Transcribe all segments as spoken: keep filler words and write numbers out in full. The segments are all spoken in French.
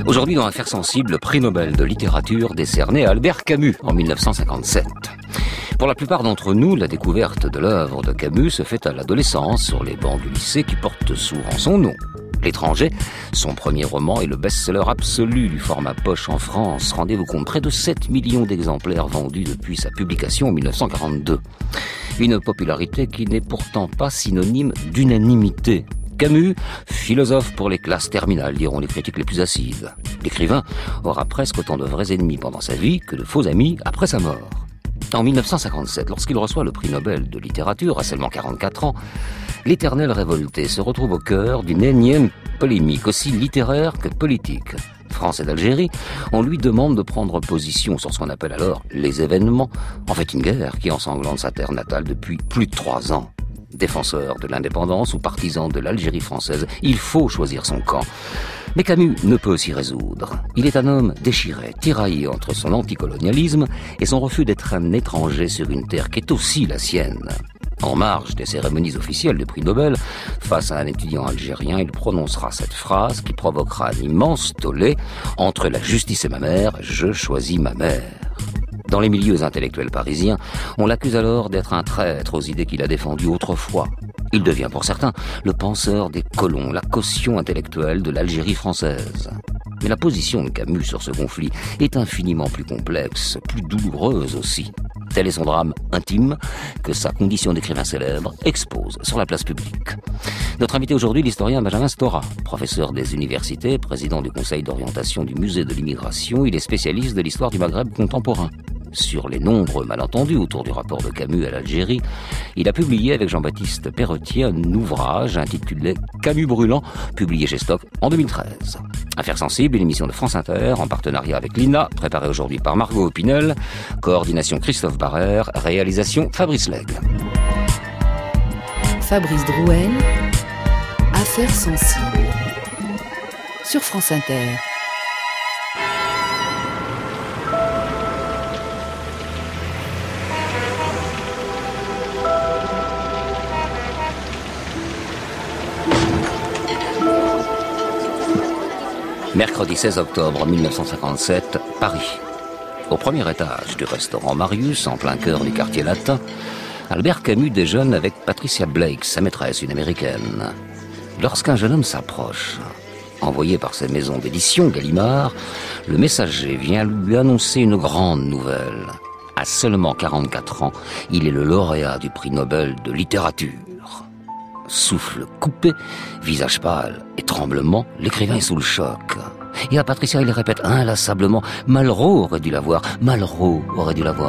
Aujourd'hui, dans Affaires sensibles, le prix Nobel de littérature décerné à Albert Camus en mille neuf cent cinquante-sept. Pour la plupart d'entre nous, la découverte de l'œuvre de Camus se fait à l'adolescence sur les bancs du lycée qui porte souvent son nom. L'étranger, son premier roman, est le best-seller absolu du format poche en France. Rendez-vous compte, près de sept millions d'exemplaires vendus depuis sa publication en mille neuf cent quarante-deux. Une popularité qui n'est pourtant pas synonyme d'unanimité. Camus, philosophe pour les classes terminales, diront les critiques les plus acides. L'écrivain aura presque autant de vrais ennemis pendant sa vie que de faux amis après sa mort. En mille neuf cent cinquante-sept, lorsqu'il reçoit le prix Nobel de littérature à seulement quarante-quatre ans, l'éternel révolté se retrouve au cœur d'une énième polémique, aussi littéraire que politique. France et d'Algérie, on lui demande de prendre position sur ce qu'on appelle alors les événements, en fait une guerre qui ensanglante sa terre natale depuis plus de trois ans. Défenseur de l'indépendance ou partisan de l'Algérie française, il faut choisir son camp. Mais Camus ne peut s'y résoudre. Il est un homme déchiré, tiraillé entre son anticolonialisme et son refus d'être un étranger sur une terre qui est aussi la sienne. En marge des cérémonies officielles du prix Nobel, face à un étudiant algérien, il prononcera cette phrase qui provoquera un immense tollé. « Entre la justice et ma mère, je choisis ma mère ». Dans les milieux intellectuels parisiens, on l'accuse alors d'être un traître aux idées qu'il a défendues autrefois. Il devient pour certains le penseur des colons, la caution intellectuelle de l'Algérie française. Mais la position de Camus sur ce conflit est infiniment plus complexe, plus douloureuse aussi. Tel est son drame intime que sa condition d'écrivain célèbre expose sur la place publique. Notre invité aujourd'hui, l'historien Benjamin Stora, professeur des universités, président du conseil d'orientation du musée de l'immigration, il est spécialiste de l'histoire du Maghreb contemporain. Sur les nombreux malentendus autour du rapport de Camus à l'Algérie, il a publié avec Jean-Baptiste Perretier un ouvrage intitulé « Camus brûlant », publié chez Stock en deux mille treize. Affaires sensibles, une émission de France Inter en partenariat avec l'I N A, préparée aujourd'hui par Margot Opinel, coordination Christophe Barrère, réalisation Fabrice Lègle. Fabrice Drouel, Affaires sensibles, sur France Inter. Mercredi seize octobre mille neuf cent cinquante-sept, Paris. Au premier étage du restaurant Marius, en plein cœur du quartier latin, Albert Camus déjeune avec Patricia Blake, sa maîtresse, une américaine. Lorsqu'un jeune homme s'approche, envoyé par sa maison d'édition Gallimard, le messager vient lui annoncer une grande nouvelle. À seulement quarante-quatre ans, il est le lauréat du prix Nobel de littérature. Souffle coupé, visage pâle et tremblement, l'écrivain est sous le choc. Et à Patricia, il répète inlassablement « Malraux aurait dû l'avoir, Malraux aurait dû l'avoir ».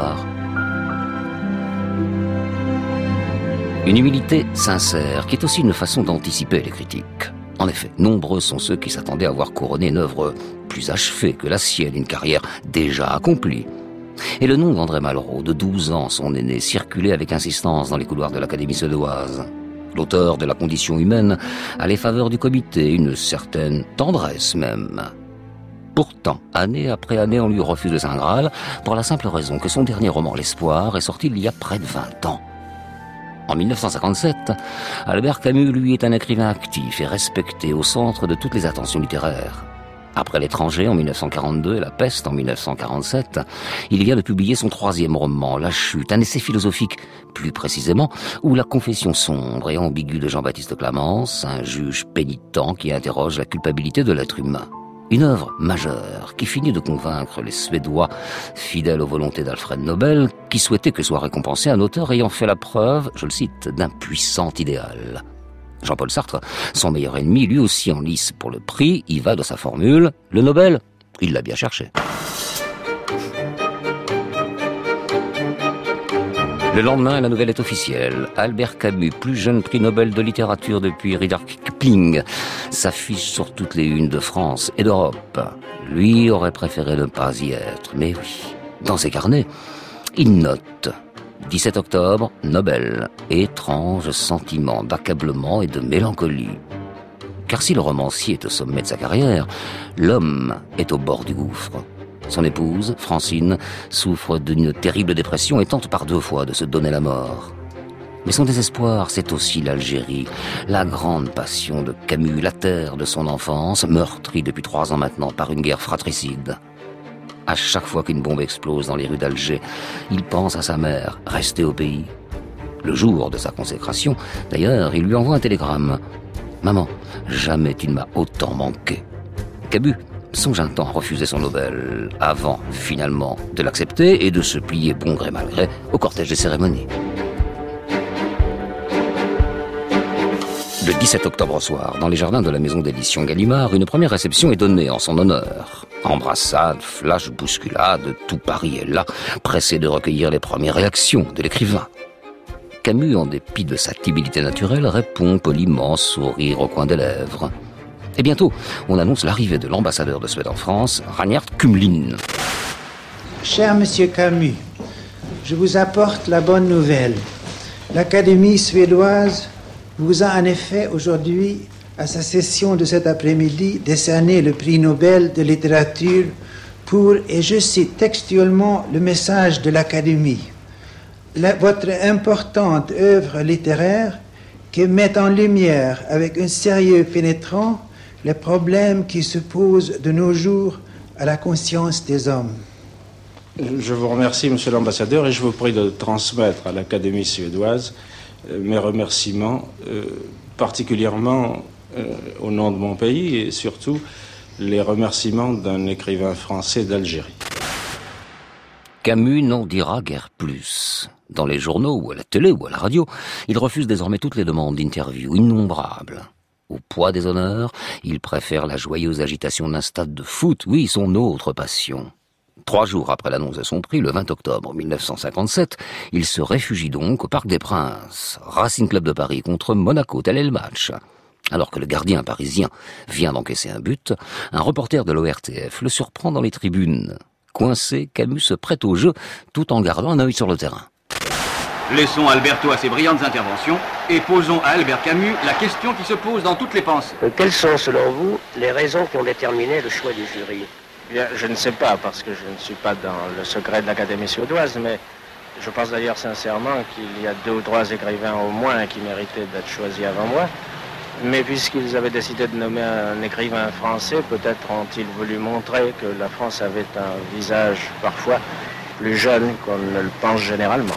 Une humilité sincère qui est aussi une façon d'anticiper les critiques. En effet, nombreux sont ceux qui s'attendaient à voir couronner une œuvre plus achevée que la sienne, une carrière déjà accomplie. Et le nom d'André Malraux, de douze ans, son aîné, circulait avec insistance dans les couloirs de l'Académie suédoise. L'auteur de La condition humaine a les faveurs du comité, une certaine tendresse même. Pourtant, année après année, on lui refuse le Saint Graal pour la simple raison que son dernier roman, L'Espoir, est sorti il y a près de vingt ans. En mille neuf cent cinquante-sept, Albert Camus, lui, est un écrivain actif et respecté au centre de toutes les attentions littéraires. Après L'étranger en mille neuf cent quarante-deux et La peste en mille neuf cent quarante-sept, il vient de publier son troisième roman, La chute, un essai philosophique, plus précisément, où la confession sombre et ambiguë de Jean-Baptiste Clamence, un juge pénitent qui interroge la culpabilité de l'être humain. Une œuvre majeure qui finit de convaincre les Suédois, fidèles aux volontés d'Alfred Nobel, qui souhaitaient que soit récompensé un auteur ayant fait la preuve, je le cite, d'un puissant idéal. Jean-Paul Sartre, son meilleur ennemi, lui aussi en lice pour le prix, y va de sa formule. Le Nobel, il l'a bien cherché. Le lendemain, la nouvelle est officielle. Albert Camus, plus jeune prix Nobel de littérature depuis Rudyard Kipling, s'affiche sur toutes les unes de France et d'Europe. Lui aurait préféré ne pas y être, mais oui. Dans ses carnets, il note dix-sept octobre, Nobel, étrange sentiment d'accablement et de mélancolie. Car si le romancier est au sommet de sa carrière, l'homme est au bord du gouffre. Son épouse, Francine, souffre d'une terrible dépression et tente par deux fois de se donner la mort. Mais son désespoir, c'est aussi l'Algérie, la grande passion de Camus, la terre de son enfance, meurtrie depuis trois ans maintenant par une guerre fratricide. À chaque fois qu'une bombe explose dans les rues d'Alger, il pense à sa mère, restée au pays. Le jour de sa consécration, d'ailleurs, il lui envoie un télégramme. « Maman, jamais tu ne m'as autant manqué. » Camus songe un temps à refuser son Nobel, avant, finalement, de l'accepter et de se plier bon gré mal gré au cortège des cérémonies. Le dix-sept octobre au soir, dans les jardins de la maison d'édition Gallimard, une première réception est donnée en son honneur. Embrassades, flash, bousculades, tout Paris est là, pressé de recueillir les premières réactions de l'écrivain. Camus, en dépit de sa timidité naturelle, répond poliment, sourire au coin des lèvres. Et bientôt, on annonce l'arrivée de l'ambassadeur de Suède en France, Ragnar Kumlin. Cher Monsieur Camus, je vous apporte la bonne nouvelle. L'Académie suédoise vous a en effet aujourd'hui, à sa session de cet après-midi, décerné le prix Nobel de littérature pour, et je cite textuellement le message de l'Académie, la, votre importante œuvre littéraire qui met en lumière avec un sérieux pénétrant les problèmes qui se posent de nos jours à la conscience des hommes. Je vous remercie, Monsieur l'ambassadeur, et je vous prie de transmettre à l'Académie suédoise euh, mes remerciements, euh, particulièrement euh, au nom de mon pays, et surtout les remerciements d'un écrivain français d'Algérie. Camus n'en dira guère plus. Dans les journaux, ou à la télé, ou à la radio, il refuse désormais toutes les demandes d'interview, innombrables. Au poids des honneurs, il préfère la joyeuse agitation d'un stade de foot, oui, son autre passion. Trois jours après l'annonce de son prix, le vingt octobre mille neuf cent cinquante-sept, il se réfugie donc au Parc des Princes. Racing Club de Paris contre Monaco, tel est le match. Alors que le gardien parisien vient d'encaisser un but, un reporter de l'O R T F le surprend dans les tribunes. Coincé, Camus se prête au jeu tout en gardant un œil sur le terrain. Laissons Alberto à ses brillantes interventions et posons à Albert Camus la question qui se pose dans toutes les pensées. Quelles sont, selon vous, les raisons qui ont déterminé le choix du jury ? Bien, je ne sais pas, parce que je ne suis pas dans le secret de l'Académie suédoise, mais je pense d'ailleurs sincèrement qu'il y a deux ou trois écrivains au moins qui méritaient d'être choisis avant moi. Mais puisqu'ils avaient décidé de nommer un écrivain français, peut-être ont-ils voulu montrer que la France avait un visage parfois plus jeune qu'on ne le pense généralement.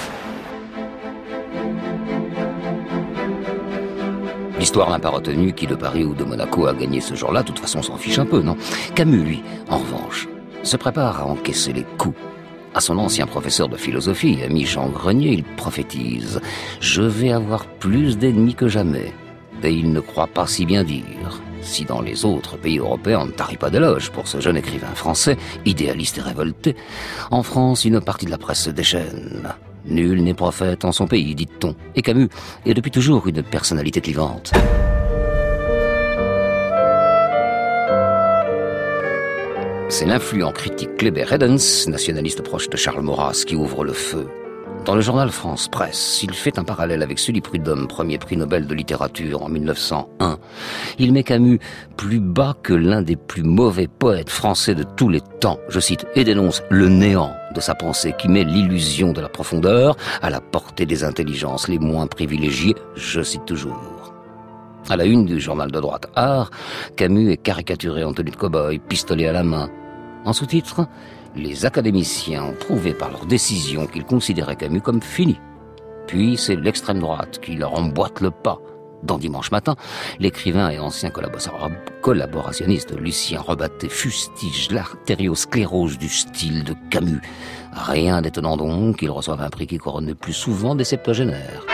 L'histoire n'a pas retenu qui de Paris ou de Monaco a gagné ce jour-là, de toute façon on s'en fiche un peu, non ? Camus, lui, en revanche, se prépare à encaisser les coups. À son ancien professeur de philosophie, ami Jean Grenier, il prophétise « Je vais avoir plus d'ennemis que jamais ». Et il ne croit pas si bien dire. Si dans les autres pays européens on ne tarit pas d'éloges pour ce jeune écrivain français, idéaliste et révolté, en France une partie de la presse se déchaîne. Nul n'est prophète en son pays, dit-on. Et Camus est depuis toujours une personnalité clivante. C'est l'influent critique Kléber Eddens, nationaliste proche de Charles Maurras, qui ouvre le feu. Dans le journal France Presse, il fait un parallèle avec Sully Prudhomme, premier prix Nobel de littérature en mille neuf cent un. Il met Camus plus bas que l'un des plus mauvais poètes français de tous les temps, je cite, et dénonce le néant de sa pensée qui met l'illusion de la profondeur à la portée des intelligences les moins privilégiées, je cite toujours. À la une du journal de droite Art, Camus est caricaturé en tenue de cow-boy, pistolet à la main. En sous-titre, les académiciens ont prouvé par leur décision qu'ils considéraient Camus comme fini. Puis c'est l'extrême droite qui leur emboîte le pas. Dans Dimanche Matin, l'écrivain et ancien collaborationniste Lucien Rebatté fustige l'artériosclérose du style de Camus. Rien d'étonnant donc qu'il reçoive un prix qui couronne le plus souvent des septuagénaires.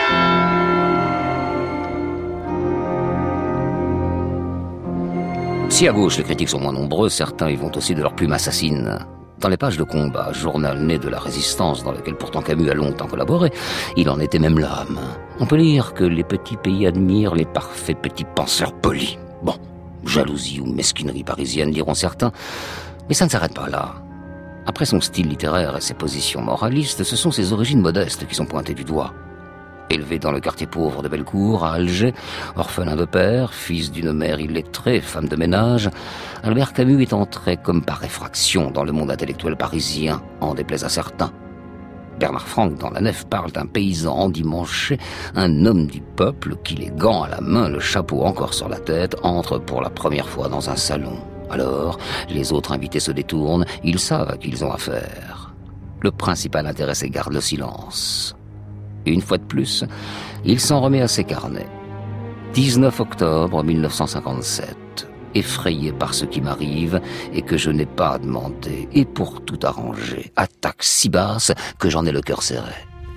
Si à gauche les critiques sont moins nombreux, certains y vont aussi de leur plume assassine. Dans les pages de Combat, journal né de la Résistance dans lequel pourtant Camus a longtemps collaboré, il en était même l'âme. On peut lire que les petits pays admirent les parfaits petits penseurs polis. Bon, jalousie ou mesquinerie parisienne diront certains, mais ça ne s'arrête pas là. Après son style littéraire et ses positions moralistes, ce sont ses origines modestes qui sont pointées du doigt. Élevé dans le quartier pauvre de Bellecour, à Alger, orphelin de père, fils d'une mère illettrée, femme de ménage, Albert Camus est entré comme par effraction dans le monde intellectuel parisien, en déplaise à certains. Bernard Franck, dans La Nef, parle d'un paysan endimanché, un homme du peuple qui, les gants à la main, le chapeau encore sur la tête, entre pour la première fois dans un salon. Alors, les autres invités se détournent, ils savent à qui ils ont affaire. Le principal intéressé garde le silence. Et une fois de plus, il s'en remet à ses carnets. dix-neuf octobre mille neuf cent cinquante-sept. Effrayé par ce qui m'arrive et que je n'ai pas demandé, et pour tout arranger, attaque si basse que j'en ai le cœur serré.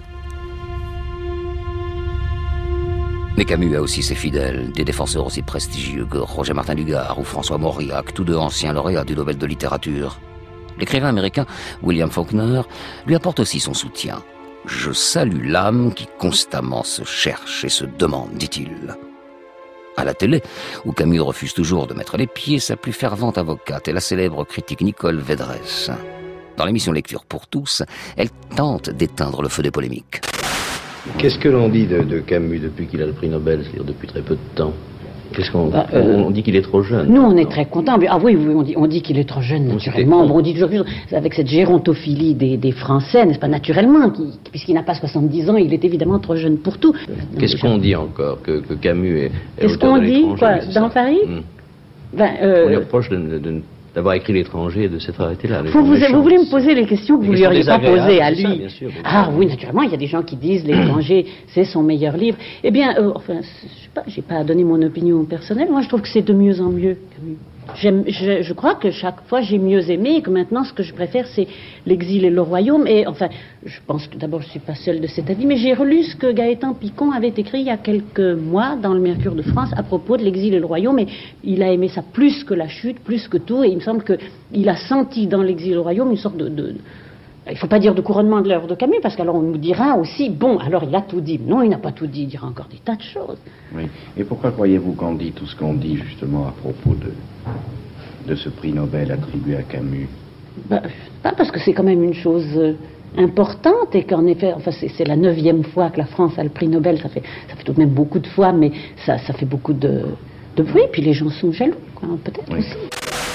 Mais Camus a aussi ses fidèles, des défenseurs aussi prestigieux que Roger Martin Dugard ou François Mauriac, tous deux anciens lauréats du Nobel de littérature. L'écrivain américain William Faulkner lui apporte aussi son soutien. « Je salue l'âme qui constamment se cherche et se demande », dit-il. À la télé, où Camus refuse toujours de mettre les pieds, sa plus fervente avocate est la célèbre critique Nicole Védresse. Dans l'émission Lecture pour tous, elle tente d'éteindre le feu des polémiques. Qu'est-ce que l'on dit de, de Camus depuis qu'il a le prix Nobel, c'est-à-dire depuis très peu de temps? Qu'est-ce qu'on bah, euh, on dit qu'il est trop jeune? Nous, on est très contents. Ah oui, oui, on dit, on dit qu'il est trop jeune, naturellement. Bon, on dit toujours avec cette gérontophilie des, des Français, n'est-ce pas, naturellement, qui, puisqu'il n'a pas soixante-dix ans, il est évidemment trop jeune pour tout. Qu'est-ce qu'on dit encore que, que Camus est, est Qu'est-ce auteur qu'on de dit, l'étranger, quoi, oui, dans ça. Paris Mmh. ben, euh, On lui reproche de, de, de, d'avoir écrit l'étranger et de s'être arrêté là. Vous, vous, vous voulez me poser les questions que vous ne lui auriez pas posées à lui? ça, bien sûr, bien Ah sûr. oui, naturellement, il y a des gens qui disent l'étranger, c'est son meilleur livre. Eh bien, euh, enfin, je sais pas, j'ai pas à donner mon opinion personnelle. Moi, je trouve que c'est de mieux en mieux. J'aime, je, je crois que chaque fois j'ai mieux aimé et que maintenant ce que je préfère c'est l'exil et le royaume. Et enfin, je pense que d'abord je suis pas seule de cet avis, mais j'ai relu ce que Gaëtan Picon avait écrit il y a quelques mois dans le Mercure de France à propos de l'exil et le royaume. Et il a aimé ça plus que la chute, plus que tout. Et il me semble que il a senti dans l'exil et le royaume une sorte de, de il ne faut pas dire de couronnement de l'œuvre de Camus, parce qu'alors on nous dira aussi, bon, alors il a tout dit. Non, il n'a pas tout dit, il dira encore des tas de choses. Oui. Et pourquoi croyez-vous qu'on dit tout ce qu'on dit, justement, à propos de, de ce prix Nobel attribué à Camus? Ben, pas parce que c'est quand même une chose euh, importante, et qu'en effet, enfin, c'est, c'est la neuvième fois que la France a le prix Nobel, ça fait, ça fait tout de même beaucoup de fois, mais ça, ça fait beaucoup de, de bruit, puis les gens sont jaloux, quoi, peut-être oui. aussi.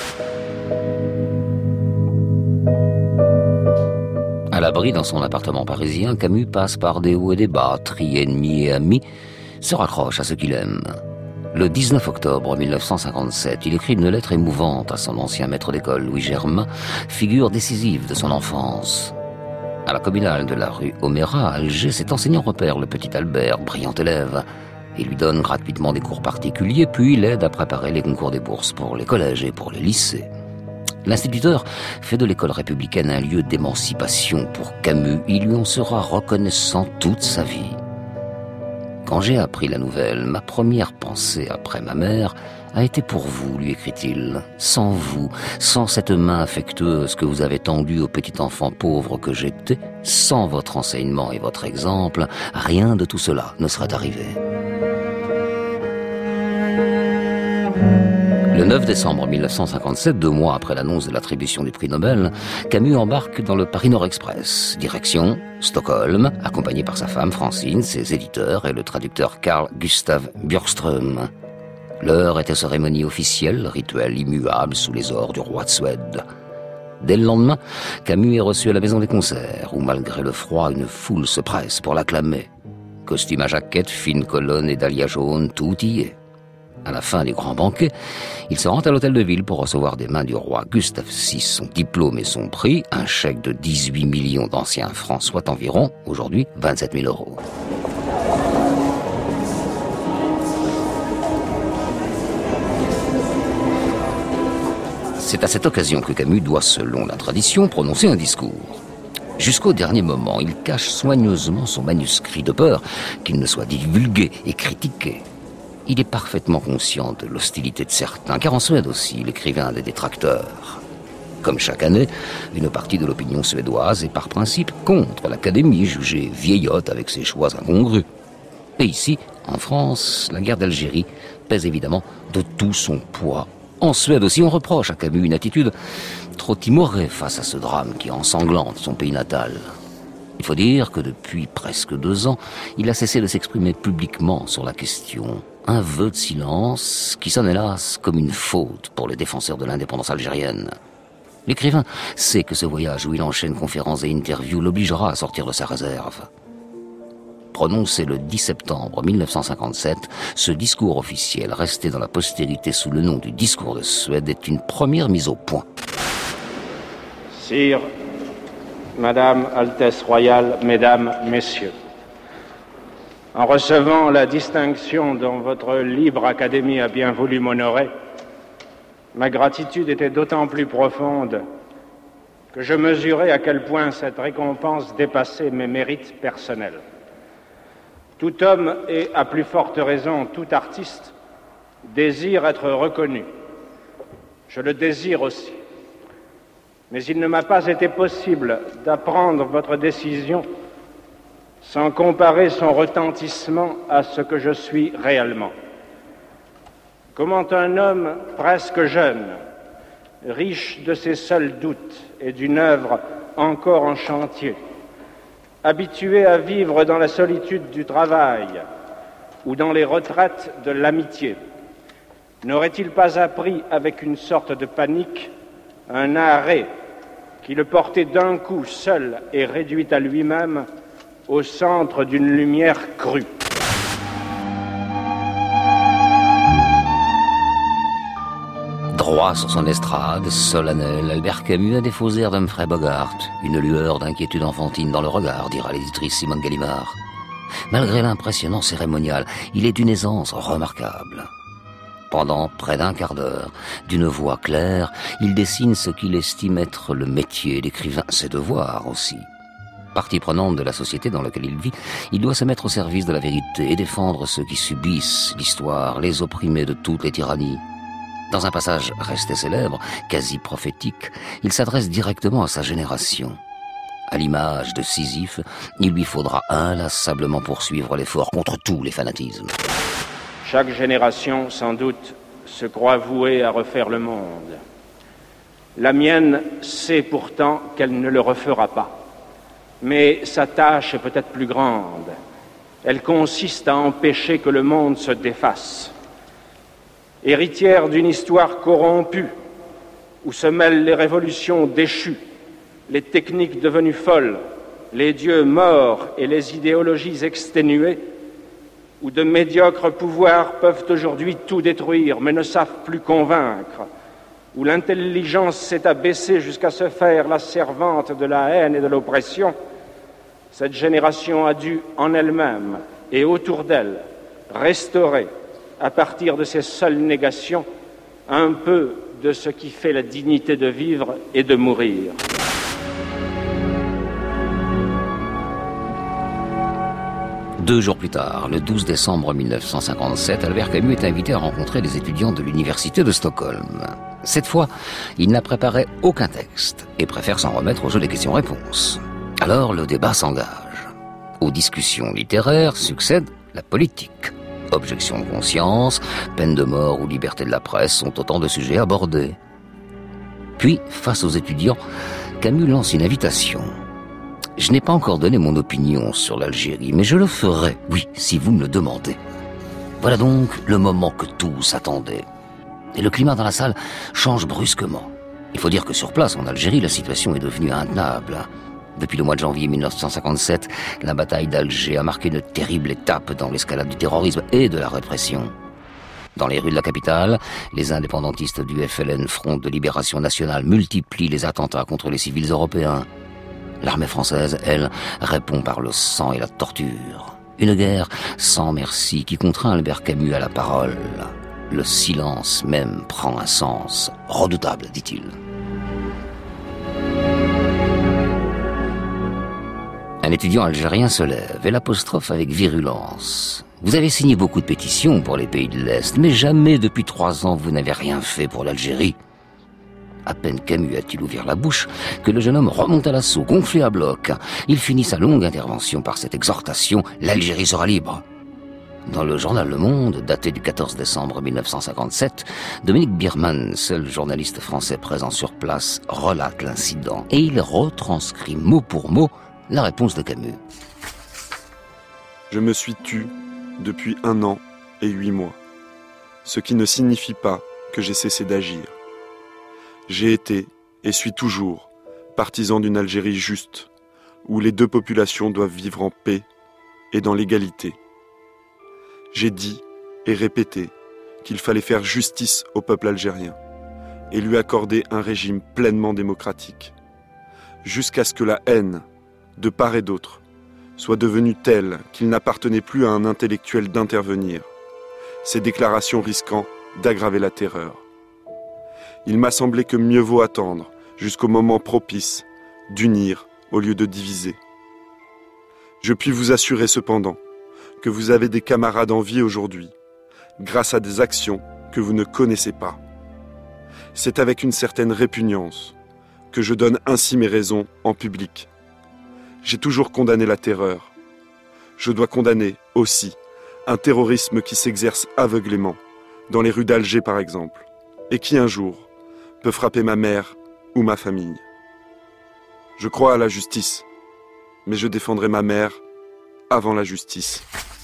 À l'abri dans son appartement parisien, Camus passe par des hauts et des bas, trie ennemis et amis, se raccroche à ce qu'il aime. Le dix-neuf octobre mille neuf cent cinquante-sept, il écrit une lettre émouvante à son ancien maître d'école, Louis Germain, figure décisive de son enfance. À la communale de la rue Oméra, à Alger, cet enseignant repère le petit Albert, brillant élève. Il lui donne gratuitement des cours particuliers, puis l'aide à préparer les concours des bourses pour les collèges et pour les lycées. L'instituteur fait de l'école républicaine un lieu d'émancipation pour Camus. Il lui en sera reconnaissant toute sa vie. Quand j'ai appris la nouvelle, ma première pensée après ma mère a été pour vous, lui écrit-il. Sans vous, sans cette main affectueuse que vous avez tendue au petit enfant pauvre que j'étais, sans votre enseignement et votre exemple, rien de tout cela ne serait arrivé. Le neuf décembre mille neuf cent cinquante-sept, deux mois après l'annonce de l'attribution du prix Nobel, Camus embarque dans le Paris Nord Express. Direction Stockholm, accompagné par sa femme Francine, ses éditeurs et le traducteur Carl Gustav Björkström. L'heure était cérémonie officielle, rituel immuable sous les ors du roi de Suède. Dès le lendemain, Camus est reçu à la Maison des Concerts, où malgré le froid, une foule se presse pour l'acclamer. Costume à jaquette, fine colonne et dahlia jaune, tout y est. À la fin du grand banquet, il se rend à l'hôtel de ville pour recevoir des mains du roi Gustave six son diplôme et son prix, un chèque de dix-huit millions d'anciens francs, soit environ, aujourd'hui, vingt-sept mille euros. C'est à cette occasion que Camus doit, selon la tradition, prononcer un discours. Jusqu'au dernier moment, il cache soigneusement son manuscrit de peur qu'il ne soit divulgué et critiqué. Il est parfaitement conscient de l'hostilité de certains, car en Suède aussi, l'écrivain a des détracteurs. Comme chaque année, une partie de l'opinion suédoise est par principe contre l'Académie, jugée vieillotte avec ses choix incongrus. Et ici, en France, la guerre d'Algérie pèse évidemment de tout son poids. En Suède aussi, on reproche à Camus une attitude trop timorée face à ce drame qui ensanglante son pays natal. Il faut dire que depuis presque deux ans, il a cessé de s'exprimer publiquement sur la question. Un vœu de silence qui sonne hélas comme une faute pour les défenseurs de l'indépendance algérienne. L'écrivain sait que ce voyage où il enchaîne conférences et interviews l'obligera à sortir de sa réserve. Prononcé le dix septembre mille neuf cent cinquante-sept, ce discours officiel, resté dans la postérité sous le nom du discours de Suède, est une première mise au point. Sire, Madame, Altesse royale, Mesdames, Messieurs, en recevant la distinction dont votre libre académie a bien voulu m'honorer, ma gratitude était d'autant plus profonde que je mesurais à quel point cette récompense dépassait mes mérites personnels. Tout homme, et à plus forte raison tout artiste, désire être reconnu. Je le désire aussi. Mais il ne m'a pas été possible d'apprendre votre décision sans comparer son retentissement à ce que je suis réellement. Comment un homme presque jeune, riche de ses seuls doutes et d'une œuvre encore en chantier, habitué à vivre dans la solitude du travail ou dans les retraites de l'amitié, n'aurait-il pas appris avec une sorte de panique un arrêt qui le portait d'un coup seul et réduit à lui-même au centre d'une lumière crue? Droit sur son estrade, solennel, Albert Camus a des faux airs d'Humphrey Bogart, une lueur d'inquiétude enfantine dans le regard, dira l'éditrice Simone Gallimard. Malgré l'impressionnant cérémonial, il est d'une aisance remarquable. Pendant près d'un quart d'heure, d'une voix claire, il dessine ce qu'il estime être le métier d'écrivain, ses devoirs aussi. Partie prenante de la société dans laquelle il vit, il doit se mettre au service de la vérité et défendre ceux qui subissent l'histoire, les opprimés de toutes les tyrannies. Dans un passage resté célèbre, quasi prophétique, il s'adresse directement à sa génération. À l'image de Sisyphe, il lui faudra inlassablement poursuivre l'effort contre tous les fanatismes. Chaque génération, sans doute, se croit vouée à refaire le monde. La mienne sait pourtant qu'elle ne le refera pas. Mais sa tâche est peut-être plus grande. Elle consiste à empêcher que le monde se défasse. Héritière d'une histoire corrompue, où se mêlent les révolutions déchues, les techniques devenues folles, les dieux morts et les idéologies exténuées, où de médiocres pouvoirs peuvent aujourd'hui tout détruire, mais ne savent plus convaincre, où l'intelligence s'est abaissée jusqu'à se faire la servante de la haine et de l'oppression, cette génération a dû en elle-même et autour d'elle restaurer, à partir de ces seules négations, un peu de ce qui fait la dignité de vivre et de mourir. Deux jours plus tard, le douze décembre mille neuf cent cinquante-sept, Albert Camus est invité à rencontrer les étudiants de l'université de Stockholm. Cette fois, il n'a préparé aucun texte et préfère s'en remettre au jeu des questions-réponses. Alors, le débat s'engage. Aux discussions littéraires succède la politique. Objection de conscience, peine de mort ou liberté de la presse sont autant de sujets abordés. Puis, face aux étudiants, Camus lance une invitation. Je n'ai pas encore donné mon opinion sur l'Algérie, mais je le ferai, oui, si vous me le demandez. Voilà donc le moment que tous attendaient. Et le climat dans la salle change brusquement. Il faut dire que sur place, en Algérie, la situation est devenue intenable. Depuis le mois de janvier mille neuf cent cinquante-sept, la bataille d'Alger a marqué une terrible étape dans l'escalade du terrorisme et de la répression. Dans les rues de la capitale, les indépendantistes du F L N, Front de Libération Nationale, multiplient les attentats contre les civils européens. L'armée française, elle, répond par le sang et la torture. Une guerre sans merci qui contraint Albert Camus à la parole. Le silence même prend un sens redoutable, dit-il. Un étudiant algérien se lève et l'apostrophe avec virulence. Vous avez signé beaucoup de pétitions pour les pays de l'Est, mais jamais depuis trois ans vous n'avez rien fait pour l'Algérie. À peine Camus a-t-il ouvert la bouche que le jeune homme remonte à l'assaut, gonflé à bloc. Il finit sa longue intervention par cette exhortation « L'Algérie sera libre ». Dans le journal Le Monde, daté du quatorze décembre mille neuf cent cinquante-sept, Dominique Biermann, seul journaliste français présent sur place, relate l'incident et il retranscrit mot pour mot la réponse de Camus. Je me suis tu depuis un an et huit mois, ce qui ne signifie pas que j'ai cessé d'agir. J'ai été et suis toujours partisan d'une Algérie juste, où les deux populations doivent vivre en paix et dans l'égalité. J'ai dit et répété qu'il fallait faire justice au peuple algérien et lui accorder un régime pleinement démocratique, jusqu'à ce que la haine, de part et d'autre, soit devenue telle qu'il n'appartenait plus à un intellectuel d'intervenir, ces déclarations risquant d'aggraver la terreur. Il m'a semblé que mieux vaut attendre jusqu'au moment propice d'unir au lieu de diviser. Je puis vous assurer cependant que vous avez des camarades en vie aujourd'hui, grâce à des actions que vous ne connaissez pas. C'est avec une certaine répugnance que je donne ainsi mes raisons en public. J'ai toujours condamné la terreur. Je dois condamner aussi un terrorisme qui s'exerce aveuglément, dans les rues d'Alger par exemple, et qui un jour peut frapper ma mère ou ma famille. Je crois à la justice, mais je défendrai ma mère avant la justice.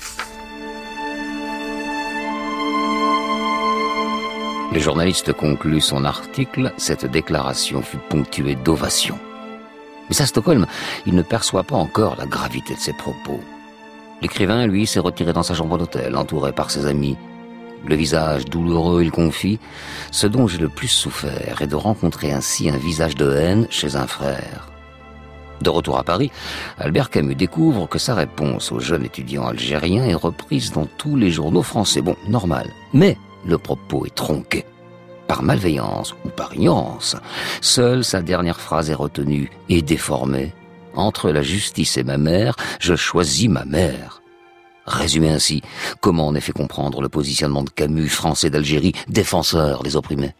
Les journalistes concluent son article, cette déclaration fut ponctuée d'ovations. Mais à Stockholm, il ne perçoit pas encore la gravité de ses propos. L'écrivain, lui, s'est retiré dans sa chambre d'hôtel, entouré par ses amis. Le visage douloureux, il confie « Ce dont j'ai le plus souffert est de rencontrer ainsi un visage de haine chez un frère. » De retour à Paris, Albert Camus découvre que sa réponse au jeune étudiant algérien est reprise dans tous les journaux français. Bon, normal. Mais le propos est tronqué. Par malveillance ou par ignorance, seule sa dernière phrase est retenue et déformée. « Entre la justice et ma mère, je choisis ma mère. » Résumé ainsi, comment en effet comprendre le positionnement de Camus, français d'Algérie, défenseur des opprimés?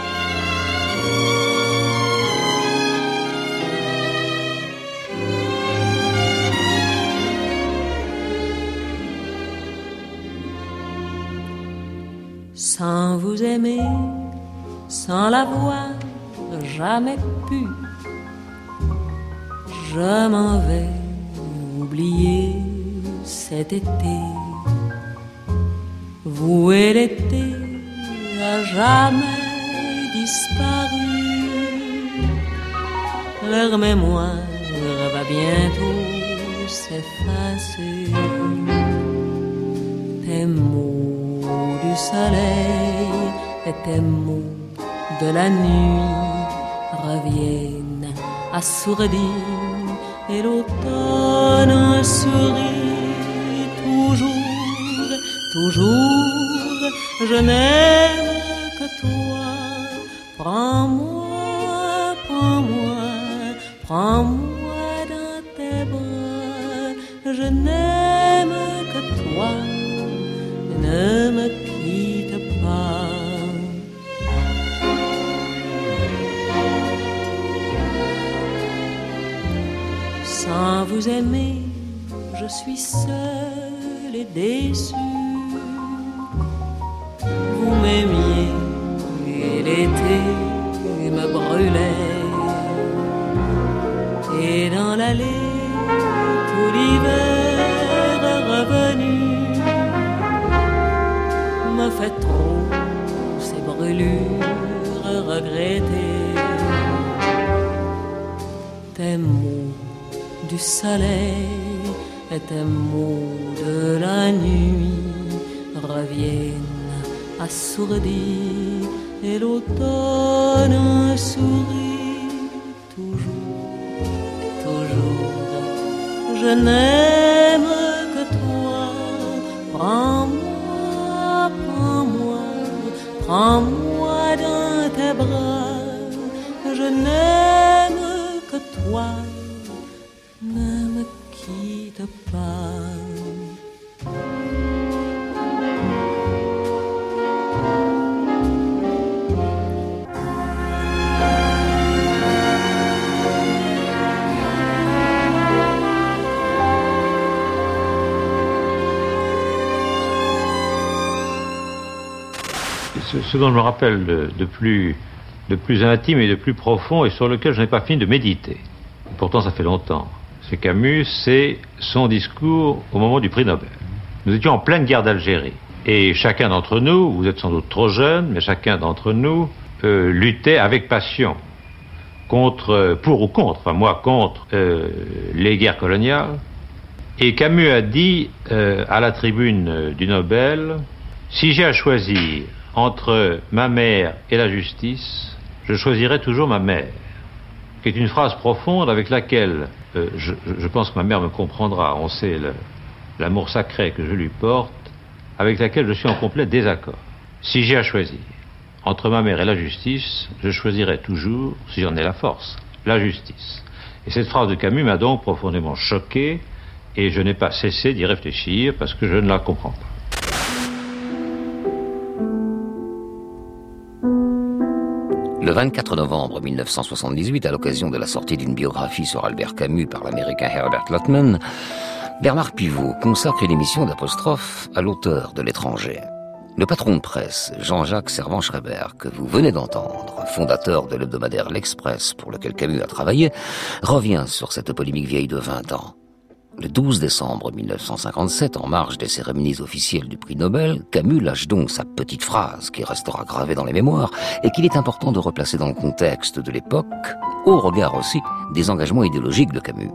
Sans vous aimer, sans l'avoir jamais pu, je m'en vais oublier cet été. Vous et l'été a jamais disparu. Leur mémoire va bientôt s'effacer. Tes mots du soleil et tes mots de la nuit reviennent assourdis et l'automne sourit toujours, toujours. Je n'aime que toi. Prends-moi, prends-moi, prends-moi dans tes bras. Je n'aime que toi. Ne me quitte pas. Sans vous aimer, je suis seule et déçue. Vous m'aimiez et l'été me brûlait. Et dans l'allée, tout l'hiver revenu me fait trop ces brûlures regretter. Tes mots du soleil et tes mots de la nuit reviennent assourdis et l'automne sourit toujours, toujours. Je n'aime que toi. Prends-moi, prends-moi, prends-moi dans tes bras. Je n'aime que toi. Ne me quitte pas. Ce, ce dont je me rappelle de, de, plus, de plus intime et de plus profond et sur lequel je n'ai pas fini de méditer, pourtant ça fait longtemps, c'est Camus, c'est son discours au moment du prix Nobel. Nous étions en pleine guerre d'Algérie et chacun d'entre nous, vous êtes sans doute trop jeune, mais chacun d'entre nous euh, luttait avec passion contre, pour ou contre, enfin moi contre euh, les guerres coloniales. Et Camus a dit euh, à la tribune du Nobel, si j'ai à choisir entre ma mère et la justice, je choisirai toujours ma mère. Qui est une phrase profonde avec laquelle euh, je, je pense que ma mère me comprendra. On sait le, l'amour sacré que je lui porte, avec laquelle je suis en complet désaccord. Si j'ai à choisir entre ma mère et la justice, je choisirai toujours, si j'en ai la force, la justice. Et cette phrase de Camus m'a donc profondément choqué, et je n'ai pas cessé d'y réfléchir parce que je ne la comprends pas. Le vingt-quatre novembre mille neuf cent soixante-dix-huit, à l'occasion de la sortie d'une biographie sur Albert Camus par l'américain Herbert Lotman, Bernard Pivot consacre une émission d'apostrophe à l'auteur de L'étranger. Le patron de presse, Jean-Jacques Servan-Schreiber, que vous venez d'entendre, fondateur de l'hebdomadaire L'Express pour lequel Camus a travaillé, revient sur cette polémique vieille de vingt ans. Le douze décembre mille neuf cent cinquante-sept, en marge des cérémonies officielles du prix Nobel, Camus lâche donc sa petite phrase qui restera gravée dans les mémoires et qu'il est important de replacer dans le contexte de l'époque, au regard aussi des engagements idéologiques de Camus.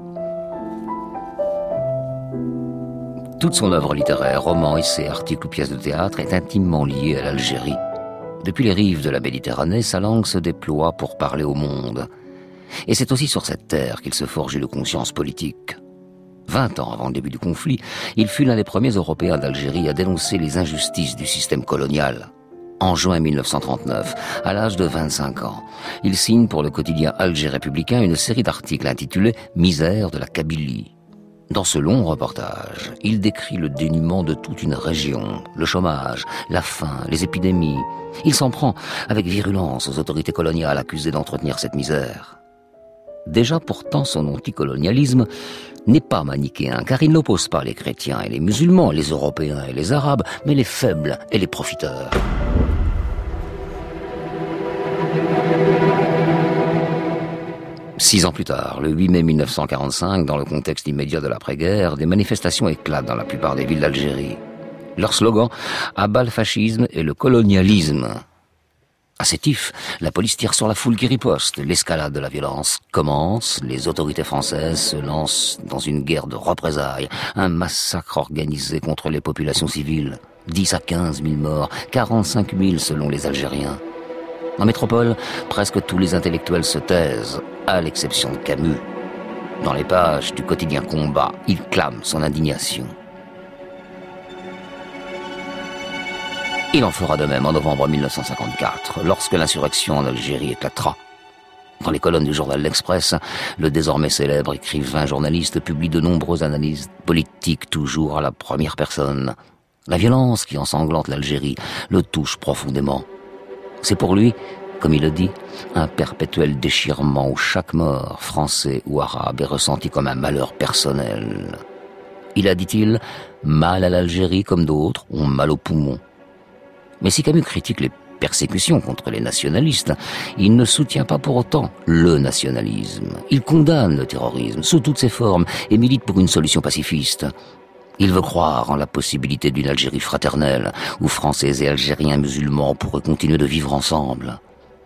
Toute son œuvre littéraire, romans, essais, articles ou pièces de théâtre est intimement liée à l'Algérie. Depuis les rives de la Méditerranée, sa langue se déploie pour parler au monde. Et c'est aussi sur cette terre qu'il se forge une conscience politique. Vingt ans avant le début du conflit, il fut l'un des premiers Européens d'Algérie à dénoncer les injustices du système colonial. En juin mille neuf cent trente-neuf, à l'âge de vingt-cinq ans, il signe pour le quotidien Alger républicain une série d'articles intitulés « Misère de la Kabylie ». Dans ce long reportage, il décrit le dénuement de toute une région, le chômage, la faim, les épidémies. Il s'en prend avec virulence aux autorités coloniales accusées d'entretenir cette misère. Déjà pourtant, son anticolonialisme n'est pas manichéen, car il n'oppose pas les chrétiens et les musulmans, les Européens et les Arabes, mais les faibles et les profiteurs. Six ans plus tard, le huit mai mille neuf cent quarante-cinq, dans le contexte immédiat de l'après-guerre, des manifestations éclatent dans la plupart des villes d'Algérie. Leur slogan « Abat le fascisme et le colonialisme ». À Sétif, la police tire sur la foule qui riposte. L'escalade de la violence commence. Les autorités françaises se lancent dans une guerre de représailles. Un massacre organisé contre les populations civiles. dix à quinze mille morts, quarante-cinq mille selon les Algériens. En métropole, presque tous les intellectuels se taisent, à l'exception de Camus. Dans les pages du quotidien Combat, il clame son indignation. Il en fera de même en novembre mille neuf cent cinquante-quatre, lorsque l'insurrection en Algérie éclatera. Dans les colonnes du journal L'Express, le désormais célèbre écrivain journaliste publie de nombreuses analyses politiques, toujours à la première personne. La violence qui ensanglante l'Algérie le touche profondément. C'est pour lui, comme il le dit, un perpétuel déchirement où chaque mort, français ou arabe, est ressenti comme un malheur personnel. Il a, dit-il, mal à l'Algérie comme d'autres ont mal aux poumons. Mais si Camus critique les persécutions contre les nationalistes, il ne soutient pas pour autant le nationalisme. Il condamne le terrorisme sous toutes ses formes et milite pour une solution pacifiste. Il veut croire en la possibilité d'une Algérie fraternelle, où Français et Algériens musulmans pourraient continuer de vivre ensemble.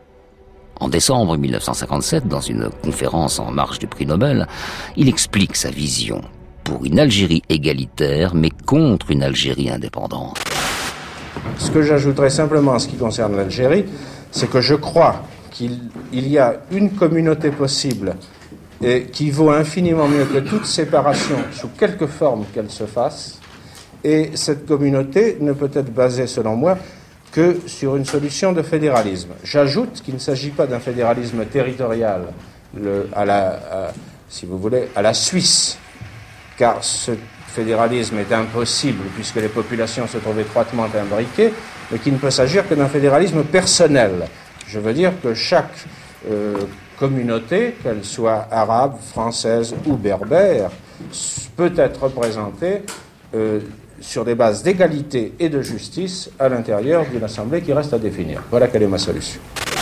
En décembre mille neuf cent cinquante-sept, dans une conférence en marge du prix Nobel, il explique sa vision pour une Algérie égalitaire, mais contre une Algérie indépendante. Ce que j'ajouterais simplement en ce qui concerne l'Algérie, c'est que je crois qu'il il y a une communauté possible et qui vaut infiniment mieux que toute séparation, sous quelque forme qu'elle se fasse, et cette communauté ne peut être basée, selon moi, que sur une solution de fédéralisme. J'ajoute qu'il ne s'agit pas d'un fédéralisme territorial, le, à la, à, si vous voulez, à la Suisse, car ce fédéralisme est impossible puisque les populations se trouvent étroitement imbriquées, mais qu'il ne peut s'agir que d'un fédéralisme personnel. Je veux dire que chaque euh, communauté, qu'elle soit arabe, française ou berbère, peut être représentée euh, sur des bases d'égalité et de justice à l'intérieur d'une assemblée qui reste à définir. Voilà quelle est ma solution.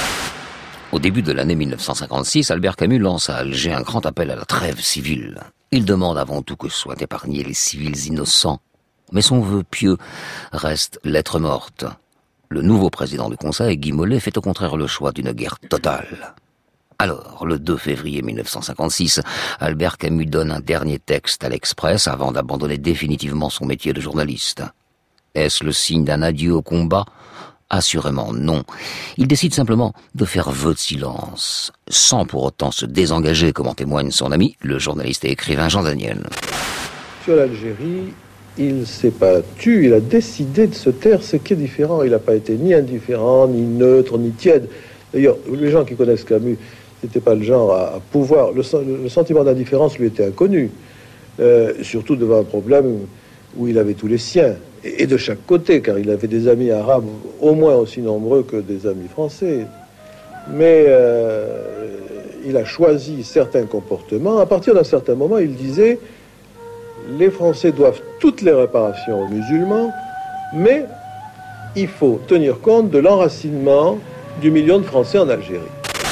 Au début de l'année mille neuf cent cinquante-six, Albert Camus lance à Alger un grand appel à la trêve civile. Il demande avant tout que soient épargnés les civils innocents. Mais son vœu pieux reste lettre morte. Le nouveau président du Conseil, Guy Mollet, fait au contraire le choix d'une guerre totale. Alors, le deux février mille neuf cent cinquante-six, Albert Camus donne un dernier texte à l'Express avant d'abandonner définitivement son métier de journaliste. Est-ce le signe d'un adieu au combat ? Assurément non. Il décide simplement de faire vœu de silence, sans pour autant se désengager, comme en témoigne son ami, le journaliste et écrivain Jean Daniel. Sur l'Algérie, il ne s'est pas tu, il a décidé de se taire, ce qui est différent. Il n'a pas été ni indifférent, ni neutre, ni tiède. D'ailleurs, les gens qui connaissent Camus, c'était pas le genre à, à pouvoir... Le, le sentiment d'indifférence lui était inconnu, euh, surtout devant un problème où il avait tous les siens, et, et de chaque côté, car il avait des amis arabes au moins aussi nombreux que des amis français. Mais euh, il a choisi certains comportements. À partir d'un certain moment, il disait... Les Français doivent toutes les réparations aux musulmans, mais il faut tenir compte de l'enracinement du million de Français en Algérie.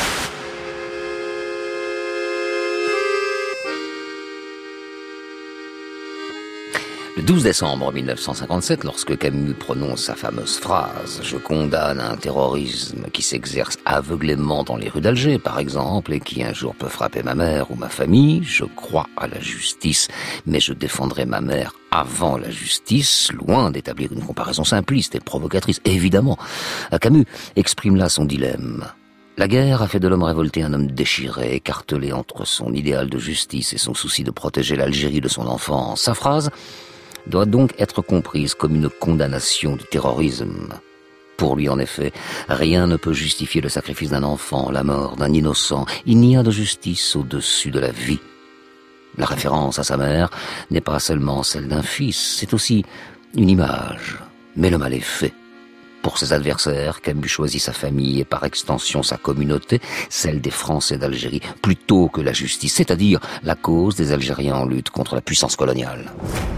Le douze décembre mille neuf cent cinquante-sept, lorsque Camus prononce sa fameuse phrase « Je condamne un terrorisme qui s'exerce aveuglément dans les rues d'Alger, par exemple, et qui un jour peut frapper ma mère ou ma famille, je crois à la justice, mais je défendrai ma mère avant la justice, loin d'établir une comparaison simpliste et provocatrice. » Évidemment, Camus exprime là son dilemme. La guerre a fait de l'homme révolté un homme déchiré, écartelé entre son idéal de justice et son souci de protéger l'Algérie de son enfance. Sa phrase doit donc être comprise comme une condamnation du terrorisme. Pour lui, en effet, rien ne peut justifier le sacrifice d'un enfant, la mort d'un innocent. Il n'y a de justice au-dessus de la vie. La référence à sa mère n'est pas seulement celle d'un fils, c'est aussi une image. Mais le mal est fait. Pour ses adversaires, Camus choisit sa famille et par extension sa communauté, celle des Français d'Algérie, plutôt que la justice, c'est-à-dire la cause des Algériens en lutte contre la puissance coloniale.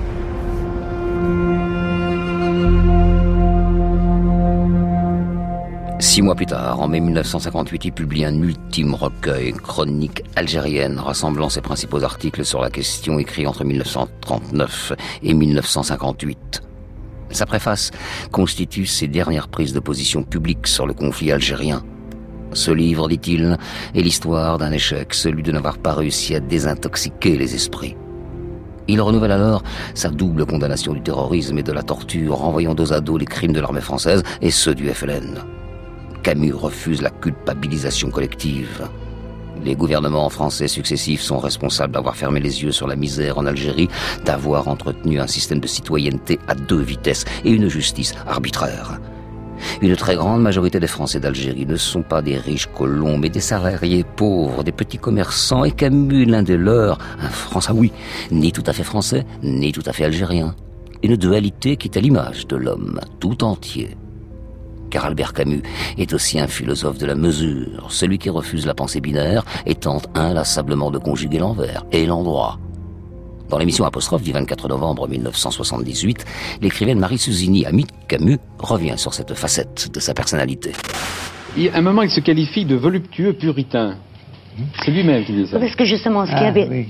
Six mois plus tard, en mai mille neuf cent cinquante-huit, il publie un ultime recueil, Chronique algérienne, rassemblant ses principaux articles sur la question, écrit entre mille neuf cent trente-neuf et mille neuf cent cinquante-huit. Sa préface constitue ses dernières prises de position publiques sur le conflit algérien. Ce livre, dit-il, est l'histoire d'un échec, celui de n'avoir pas réussi à désintoxiquer les esprits. Il renouvelle alors sa double condamnation du terrorisme et de la torture, renvoyant dos à dos les crimes de l'armée française et ceux du F L N. Camus refuse la culpabilisation collective. Les gouvernements français successifs sont responsables d'avoir fermé les yeux sur la misère en Algérie, d'avoir entretenu un système de citoyenneté à deux vitesses et une justice arbitraire. Une très grande majorité des Français d'Algérie ne sont pas des riches colons, mais des salariés pauvres, des petits commerçants, et Camus, l'un des leurs, un Français, oui, ni tout à fait français, ni tout à fait algérien. Une dualité qui est à l'image de l'homme tout entier. Car Albert Camus est aussi un philosophe de la mesure, celui qui refuse la pensée binaire et tente inlassablement de conjuguer l'envers et l'endroit. Dans l'émission Apostrophe du vingt-quatre novembre mille neuf cent soixante-dix-huit, l'écrivaine Marie Suzini, amie de Camus, revient sur cette facette de sa personnalité. À un moment, il se qualifie de voluptueux puritain. C'est lui-même qui dit ça. Parce que justement, ce qui ah, avait... Oui.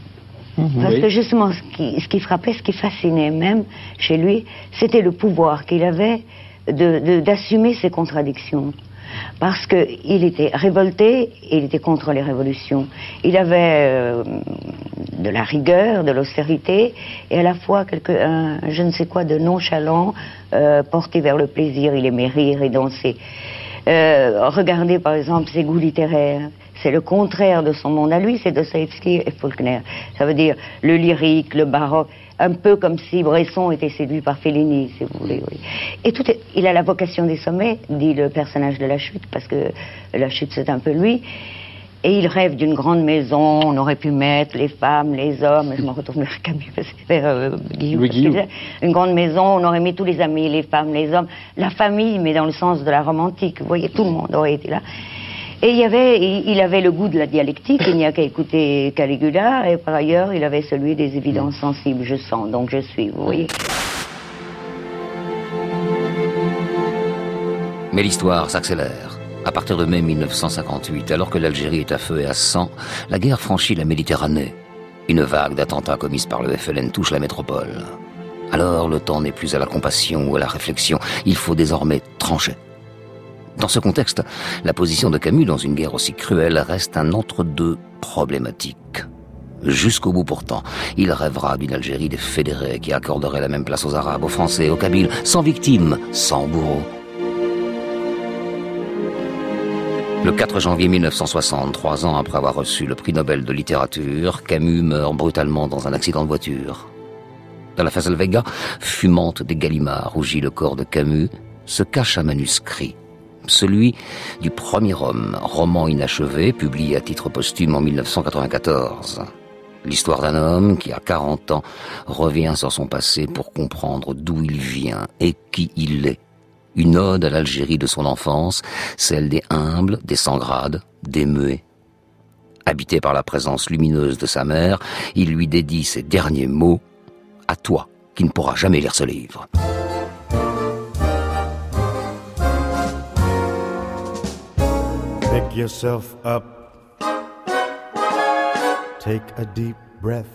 Parce oui. que justement, ce qui, ce qui frappait, ce qui fascinait même chez lui, c'était le pouvoir qu'il avait de, de, d'assumer ses contradictions. Parce qu'il était révolté, il était contre les révolutions. Il avait euh, de la rigueur, de l'austérité, et à la fois quelque, un, je ne sais quoi de nonchalant, euh, porté vers le plaisir. Il aimait rire et danser. Euh, regardez par exemple ses goûts littéraires. C'est le contraire de son monde à lui, c'est Dostoïevski et Faulkner. Ça veut dire le lyrique, le baroque, un peu comme si Bresson était séduit par Fellini, si vous voulez. Oui. Et tout est, il a la vocation des sommets, dit le personnage de La Chute, parce que La Chute c'est un peu lui. Et il rêve d'une grande maison, on aurait pu mettre les femmes, les hommes, je me retourne vers Camus, vers euh, Guillaume, parce que, une grande maison, on aurait mis tous les amis, les femmes, les hommes, la famille, mais dans le sens de la romantique, vous voyez, tout le monde aurait été là. Et il, y avait, il avait le goût de la dialectique, il n'y a qu'à écouter Caligula, et par ailleurs, il avait celui des évidences sensibles, je sens, donc je suis, vous voyez. Mais l'histoire s'accélère. À partir de mai mille neuf cent cinquante-huit, alors que l'Algérie est à feu et à sang, la guerre franchit la Méditerranée. Une vague d'attentats commis par le F L N touche la métropole. Alors, le temps n'est plus à la compassion ou à la réflexion, il faut désormais trancher. Dans ce contexte, la position de Camus dans une guerre aussi cruelle reste un entre-deux problématique. Jusqu'au bout pourtant, il rêvera d'une Algérie des fédérés qui accorderait la même place aux Arabes, aux Français, aux Kabyles, sans victimes, sans bourreaux. Le quatre janvier mille neuf cent soixante, trois ans après avoir reçu le prix Nobel de littérature, Camus meurt brutalement dans un accident de voiture. Dans la Fasel Vega, fumante des Gallimards, rougit le corps de Camus, se cache un manuscrit. Celui du Premier homme, roman inachevé, publié à titre posthume en mille neuf cent quatre-vingt-quatorze. L'histoire d'un homme qui, à quarante ans, revient sur son passé pour comprendre d'où il vient et qui il est. Une ode à l'Algérie de son enfance, celle des humbles, des sans-grades, des muets. Habité par la présence lumineuse de sa mère, il lui dédie ses derniers mots « À toi, qui ne pourras jamais lire ce livre ». Pick yourself up, take a deep breath,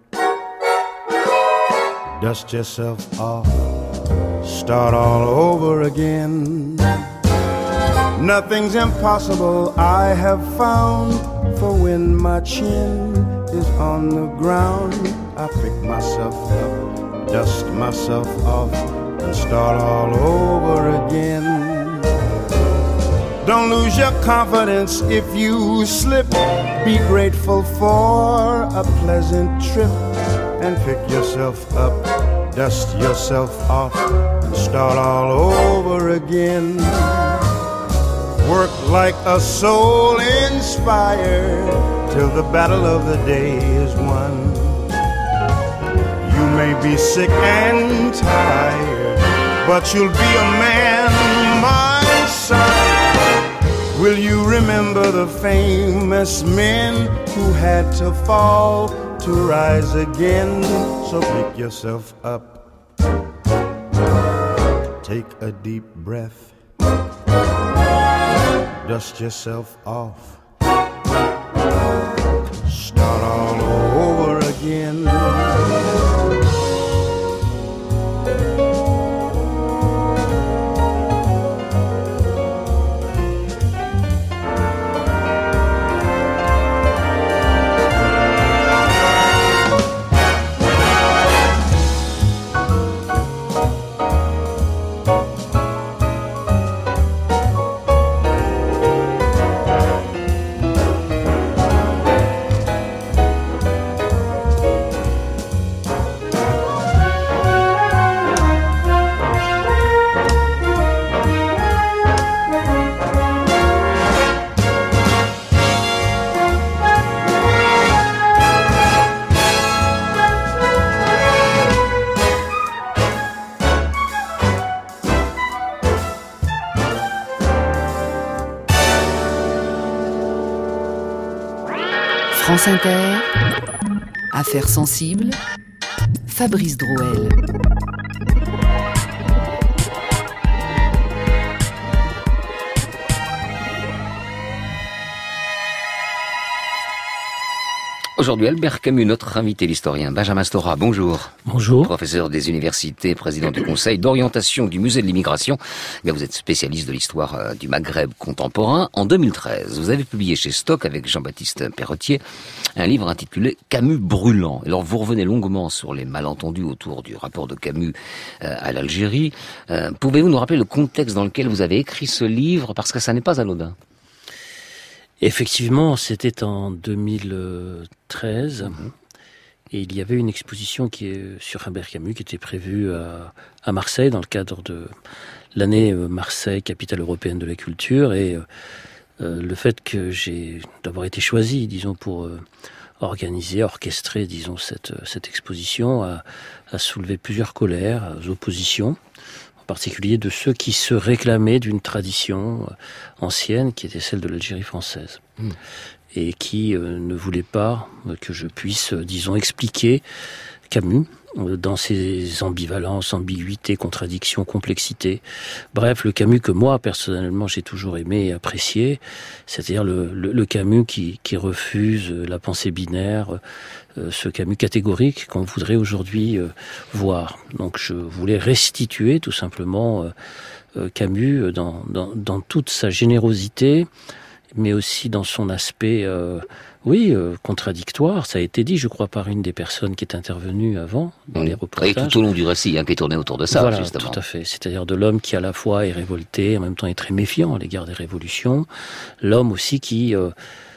dust yourself off, start all over again. Nothing's impossible, I have found, for when my chin is on the ground, I pick myself up, dust myself off, and start all over again. Don't lose your confidence if you slip. Be grateful for a pleasant trip and pick yourself up, dust yourself off, and start all over again. Work like a soul inspired till the battle of the day is won. You may be sick and tired, but you'll be a man, my son. Will you remember the famous men who had to fall to rise again? So pick yourself up, take a deep breath, dust yourself off, start all over again. France Inter, Affaires sensibles, Fabrice Drouel. Aujourd'hui, Albert Camus, notre invité, l'historien Benjamin Stora. Bonjour. Bonjour. Professeur des universités, président du conseil d'orientation du musée de l'immigration. Eh bien, vous êtes spécialiste de l'histoire euh, du Maghreb contemporain. En deux mille treize, vous avez publié chez Stock avec Jean-Baptiste Perretier un livre intitulé Camus brûlant. Alors, vous revenez longuement sur les malentendus autour du rapport de Camus euh, à l'Algérie. Euh, pouvez-vous nous rappeler le contexte dans lequel vous avez écrit ce livre? Parce que ça n'est pas anodin. Effectivement, c'était en deux mille treize, mmh. et il y avait une exposition qui est sur Albert Camus qui était prévue à, à Marseille dans le cadre de l'année Marseille, capitale européenne de la culture, et euh, le fait que j'ai d'avoir été choisi, disons, pour euh, organiser, orchestrer, disons, cette cette exposition, a, a soulevé plusieurs colères, oppositions. En particulier de ceux qui se réclamaient d'une tradition ancienne qui était celle de l'Algérie française. Mmh. Et qui euh, ne voulaient pas que je puisse, disons, expliquer Camus dans ses ambivalences, ambiguïtés, contradictions, complexités. Bref, le Camus que moi, personnellement, j'ai toujours aimé et apprécié, c'est-à-dire le, le, le Camus qui, qui refuse la pensée binaire, euh, ce Camus catégorique qu'on voudrait aujourd'hui euh, voir. Donc je voulais restituer tout simplement euh, euh, Camus dans, dans, dans toute sa générosité, mais aussi dans son aspect... Euh, Oui, euh, contradictoire, ça a été dit, je crois, par une des personnes qui est intervenue avant dans mmh. les reportages. Et tout au long du récit, hein, qui est tourné autour de ça, voilà, justement. Tout à fait. C'est-à-dire de l'homme qui, à la fois, est révolté, en même temps est très méfiant à l'égard des révolutions. L'homme aussi qui euh,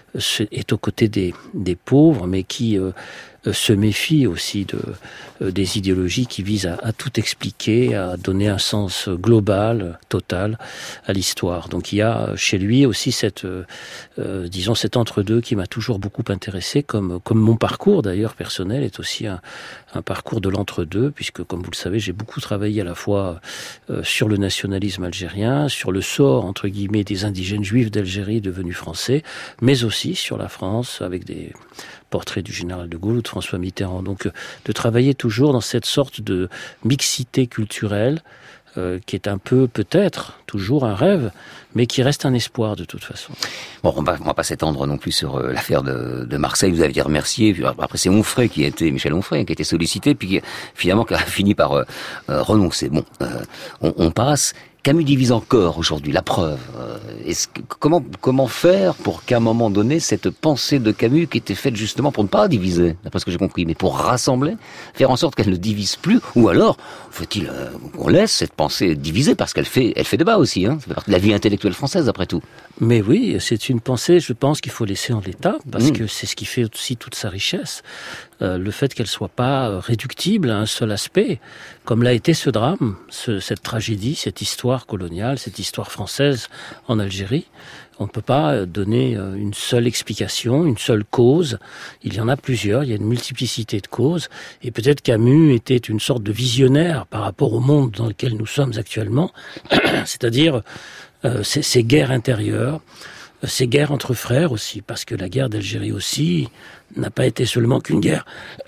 est aux côtés des, des pauvres, mais qui euh, se méfie aussi de, euh, des idéologies qui visent à, à tout expliquer, à donner un sens global, total à l'histoire. Donc il y a chez lui aussi cette, euh, euh, disons, cet entre-deux qui m'a toujours beaucoup intéressé, comme, comme mon parcours d'ailleurs personnel est aussi un, un parcours de l'entre-deux, puisque comme vous le savez, j'ai beaucoup travaillé à la fois euh, sur le nationalisme algérien, sur le sort, entre guillemets, des indigènes juifs d'Algérie devenus français, mais aussi sur la France avec des portraits du général de Gaulle ou de François Mitterrand. Donc de travailler toujours dans cette sorte de mixité culturelle euh, qui est un peu, peut-être, toujours un rêve, mais qui reste un espoir de toute façon. Bon, on va, on va pas s'étendre non plus sur euh, l'affaire de, de Marseille. Vous avez remercié. Après, c'est Onfray qui a été, Michel Onfray, qui a été sollicité, puis qui, finalement, qui a fini par euh, euh, renoncer. Bon, euh, on, on passe. Camus divise encore aujourd'hui, la preuve. Est-ce que, comment, comment faire pour qu'à un moment donné, cette pensée de Camus qui était faite justement pour ne pas diviser, d'après ce que j'ai compris, mais pour rassembler, faire en sorte qu'elle ne divise plus, ou alors, faut-il euh, qu'on laisse cette pensée diviser, parce qu'elle fait, elle fait débat aussi, hein, ça fait partie de la vie intellectuelle française, après tout. Mais oui, c'est une pensée, je pense qu'il faut laisser en l'état, parce mmh. que c'est ce qui fait aussi toute sa richesse. Euh, le fait qu'elle soit pas réductible à un seul aspect, comme l'a été ce drame, ce, cette tragédie, cette histoire coloniale, cette histoire française en Algérie. On ne peut pas donner une seule explication, une seule cause. Il y en a plusieurs, il y a une multiplicité de causes. Et peut-être Camus était une sorte de visionnaire par rapport au monde dans lequel nous sommes actuellement, c'est-à-dire euh, ces, ces guerres intérieures, ces guerres entre frères aussi, parce que la guerre d'Algérie aussi n'a pas été seulement qu'une guerre...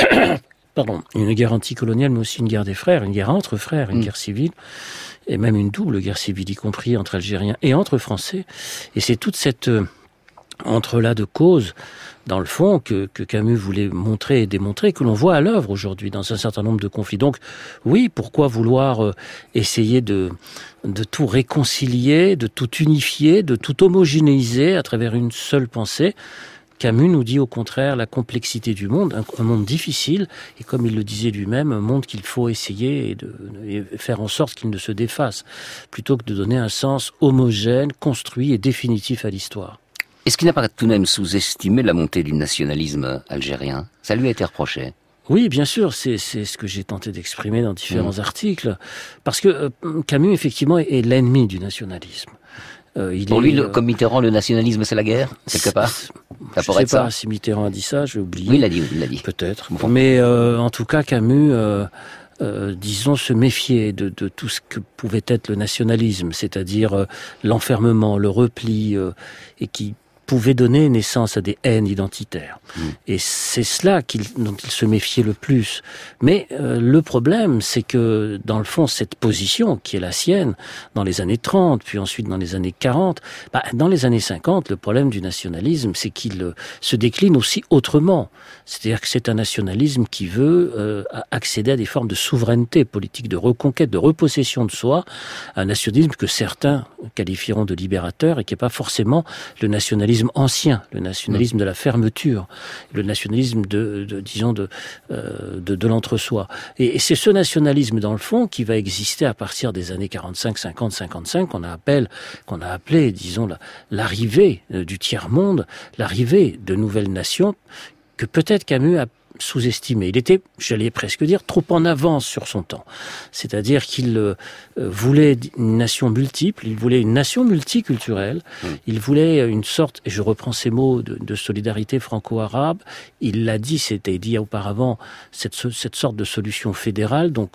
Pardon, une guerre anticoloniale, mais aussi une guerre des frères, une guerre entre frères, une mmh. guerre civile, et même une double guerre civile, y compris entre Algériens et entre Français. Et c'est toute cette euh, entrelac de causes, dans le fond, que, que Camus voulait montrer et démontrer, que l'on voit à l'œuvre aujourd'hui dans un certain nombre de conflits. Donc, oui, pourquoi vouloir euh, essayer de, de tout réconcilier, de tout unifier, de tout homogénéiser à travers une seule pensée ? Camus nous dit au contraire la complexité du monde, un, un monde difficile, et comme il le disait lui-même, un monde qu'il faut essayer et, de, et faire en sorte qu'il ne se défasse, plutôt que de donner un sens homogène, construit et définitif à l'histoire. Est-ce qu'il n'a pas tout de même sous-estimé la montée du nationalisme algérien ? Ça lui a été reproché. Oui, bien sûr, c'est, c'est ce que j'ai tenté d'exprimer dans différents mmh. articles, parce que euh, Camus, effectivement, est, est l'ennemi du nationalisme. Euh, il Pour est, lui, le, euh, comme Mitterrand, le nationalisme, c'est la guerre, quelque part. Ça pourrait être ça. Je ne sais pas si Mitterrand a dit ça, j'ai oublié. Oui, il l'a dit, il l'a dit. Peut-être. Bon. Mais euh, en tout cas, Camus, euh, euh, disons, se méfiait de, de tout ce que pouvait être le nationalisme, c'est-à-dire euh, l'enfermement, le repli, euh, et qui pouvait donner naissance à des haines identitaires. Mmh. Et c'est cela qu'il, dont il se méfiait le plus. Mais euh, le problème, c'est que, dans le fond, cette position, qui est la sienne, dans les années trente, puis ensuite dans les années quarante, bah, dans les années cinquante, le problème du nationalisme, c'est qu'il euh, se décline aussi autrement. C'est-à-dire que c'est un nationalisme qui veut euh, accéder à des formes de souveraineté politique, de reconquête, de repossession de soi, un nationalisme que certains qualifieront de libérateur et qui n'est pas forcément le nationalisme ancien, le nationalisme de la fermeture, le nationalisme de, de disons, de, euh, de, de l'entre-soi. Et, et c'est ce nationalisme, dans le fond, qui va exister à partir des années quarante-cinq, cinquante, cinquante-cinq, qu'on a appelé, qu'on a appelé, disons, la, l'arrivée du tiers-monde, l'arrivée de nouvelles nations, que peut-être Camus a sous-estimé. Il était, j'allais presque dire, trop en avance sur son temps. C'est-à-dire qu'il euh, voulait une nation multiple, il voulait une nation multiculturelle, mmh. il voulait une sorte, et je reprends ces mots, de, de solidarité franco-arabe. Il l'a dit, c'était dit auparavant, cette, cette sorte de solution fédérale, donc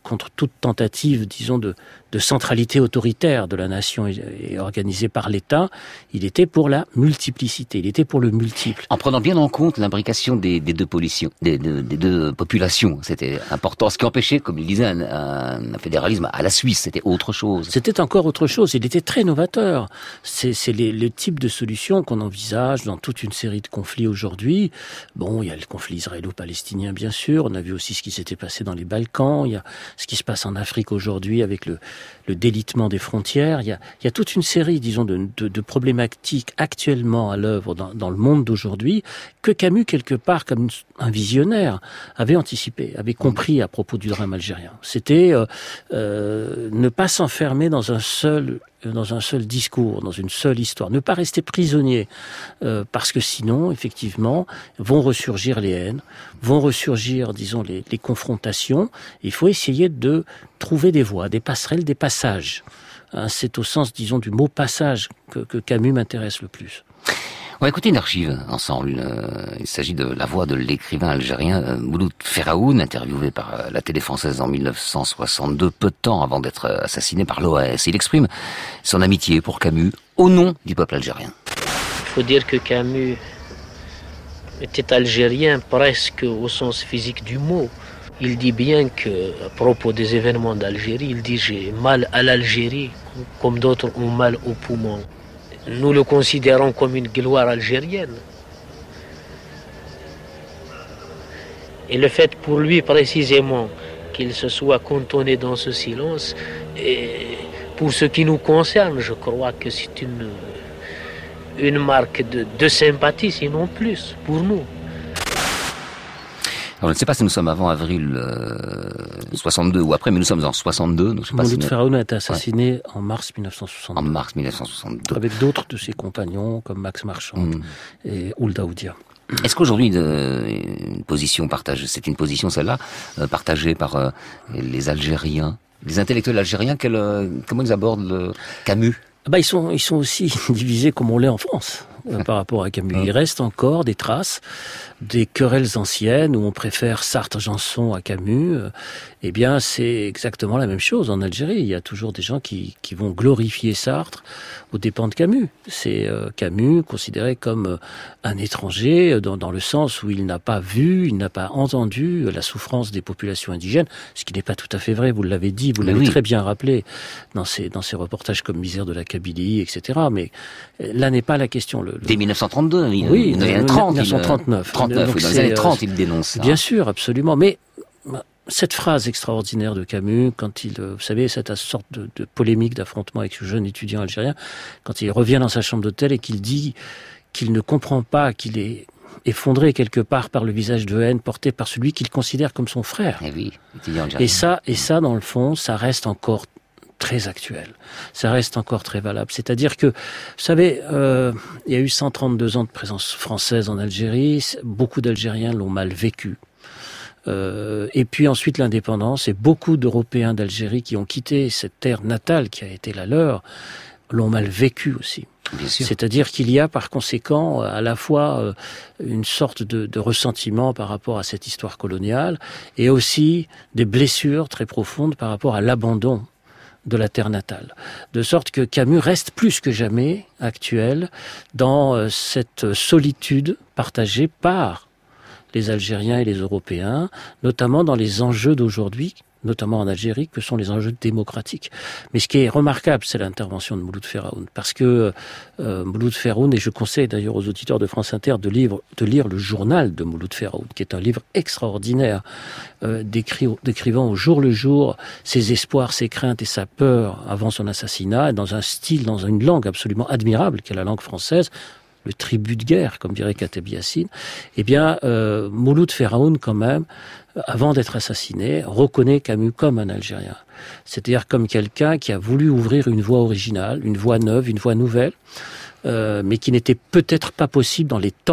contre toute tentative, disons, de, de centralité autoritaire de la nation et, et organisée par l'État. Il était pour la multiplicité, il était pour le multiple. En prenant bien en compte l'imbrication des, des deux politions, des, des, des deux populations, c'était important. Ce qui empêchait, comme il disait, un, un, un fédéralisme à la Suisse, c'était autre chose. C'était encore autre chose. Il était très novateur. C'est, c'est les, le type de solution qu'on envisage dans toute une série de conflits aujourd'hui. Bon, il y a le conflit israélo-palestinien, bien sûr. On a vu aussi ce qui s'était passé dans les Balkans. Il y a ce qui se passe en Afrique aujourd'hui avec le, le délitement des frontières. Il y a, il y a toute une série, disons, de, de, de problématiques actuellement à l'œuvre dans, dans le monde d'aujourd'hui que Camus, quelque part, comme un visionnaire, avait anticipé, avait compris à propos du drame algérien. C'était euh, euh, ne pas s'enfermer dans un seul dans un seul discours, dans une seule histoire, ne pas rester prisonnier, euh, parce que sinon, effectivement, vont ressurgir les haines, vont ressurgir, disons, les, les confrontations. Il faut essayer de trouver des voies, des passerelles, des passages. Hein, c'est au sens, disons, du mot passage que, que Camus m'intéresse le plus. On va écouter une archive ensemble. Euh, il s'agit de la voix de l'écrivain algérien euh, Mouloud Ferraoun, interviewé par euh, la télé française en mille neuf cent soixante-deux, peu de temps avant d'être euh, assassiné par l'O A S. Il exprime son amitié pour Camus au nom du peuple algérien. Il faut dire que Camus était algérien presque au sens physique du mot. Il dit bien que, à propos des événements d'Algérie, il dit « j'ai mal à l'Algérie, comme d'autres ont mal aux poumons ». Nous le considérons comme une gloire algérienne. Et le fait pour lui précisément qu'il se soit cantonné dans ce silence, et pour ce qui nous concerne, je crois que c'est une, une marque de, de sympathie, sinon plus, pour nous. Alors, je ne sais pas si nous sommes avant avril euh, soixante-deux ou après, mais nous sommes en soixante-deux. Donc je sais pas Mouloud si Ferraoun a été assassiné ouais. en mars mille neuf cent soixante-deux. En mars mille neuf cent soixante-deux. Avec d'autres de ses compagnons, comme Max Marchand mmh. et Ould Daoudia. Est-ce qu'aujourd'hui, euh, une position partagée, c'est une position celle-là, euh, partagée par euh, les Algériens, les intellectuels algériens, quel, euh, comment ils abordent le Camus ? Bah, ils sont, ils sont aussi divisés comme on l'est en France. Euh, par rapport à Camus. Il reste encore des traces, des querelles anciennes où on préfère Sartre-Janson à Camus. Euh, eh bien, c'est exactement la même chose en Algérie. Il y a toujours des gens qui, qui vont glorifier Sartre aux dépens de Camus. C'est euh, Camus considéré comme euh, un étranger dans, dans le sens où il n'a pas vu, il n'a pas entendu la souffrance des populations indigènes, ce qui n'est pas tout à fait vrai. Vous l'avez dit, vous l'avez oui. très bien rappelé dans ces, dans ces reportages comme Misère de la Kabylie, et cetera. Mais là n'est pas la question. Le, le... Dès mille neuf cent trente-deux, il, oui, il avait trente, mille neuf cent trente-neuf. trente-neuf, Donc oui, dans les années trente, il dénonce ça. Bien sûr, absolument. Mais cette phrase extraordinaire de Camus, quand il, vous savez, cette sorte de, de polémique, d'affrontement avec ce jeune étudiant algérien, quand il revient dans sa chambre d'hôtel et qu'il dit qu'il ne comprend pas, qu'il est effondré quelque part par le visage de haine porté par celui qu'il considère comme son frère. Et, oui, étudiant algérien. et ça, et ça, dans le fond, ça reste encore très actuel. Ça reste encore très valable. C'est-à-dire que, vous savez, euh, il y a eu cent trente-deux ans de présence française en Algérie. Beaucoup d'Algériens l'ont mal vécu. Euh, et puis ensuite l'indépendance, et beaucoup d'Européens d'Algérie qui ont quitté cette terre natale qui a été la leur, l'ont mal vécu aussi. C'est-à-dire qu'il y a par conséquent à la fois une sorte de, de ressentiment par rapport à cette histoire coloniale et aussi des blessures très profondes par rapport à l'abandon de la terre natale. De sorte que Camus reste plus que jamais actuel dans cette solitude partagée par les Algériens et les Européens, notamment dans les enjeux d'aujourd'hui, notamment en Algérie, que sont les enjeux démocratiques. Mais ce qui est remarquable, c'est l'intervention de Mouloud Ferraoun, parce que euh, Mouloud Ferraoun, et je conseille d'ailleurs aux auditeurs de France Inter de lire, de lire le journal de Mouloud Ferraoun, qui est un livre extraordinaire, euh, décrit, décrivant au jour le jour ses espoirs, ses craintes et sa peur avant son assassinat, dans un style, dans une langue absolument admirable, qui est la langue française, le tribut de guerre, comme dirait Kateb Yassine. Eh bien, euh, Mouloud Ferraoun, quand même, avant d'être assassiné, reconnaît Camus comme un Algérien. C'est-à-dire comme quelqu'un qui a voulu ouvrir une voie originale, une voie neuve, une voie nouvelle, euh, mais qui n'était peut-être pas possible dans les temps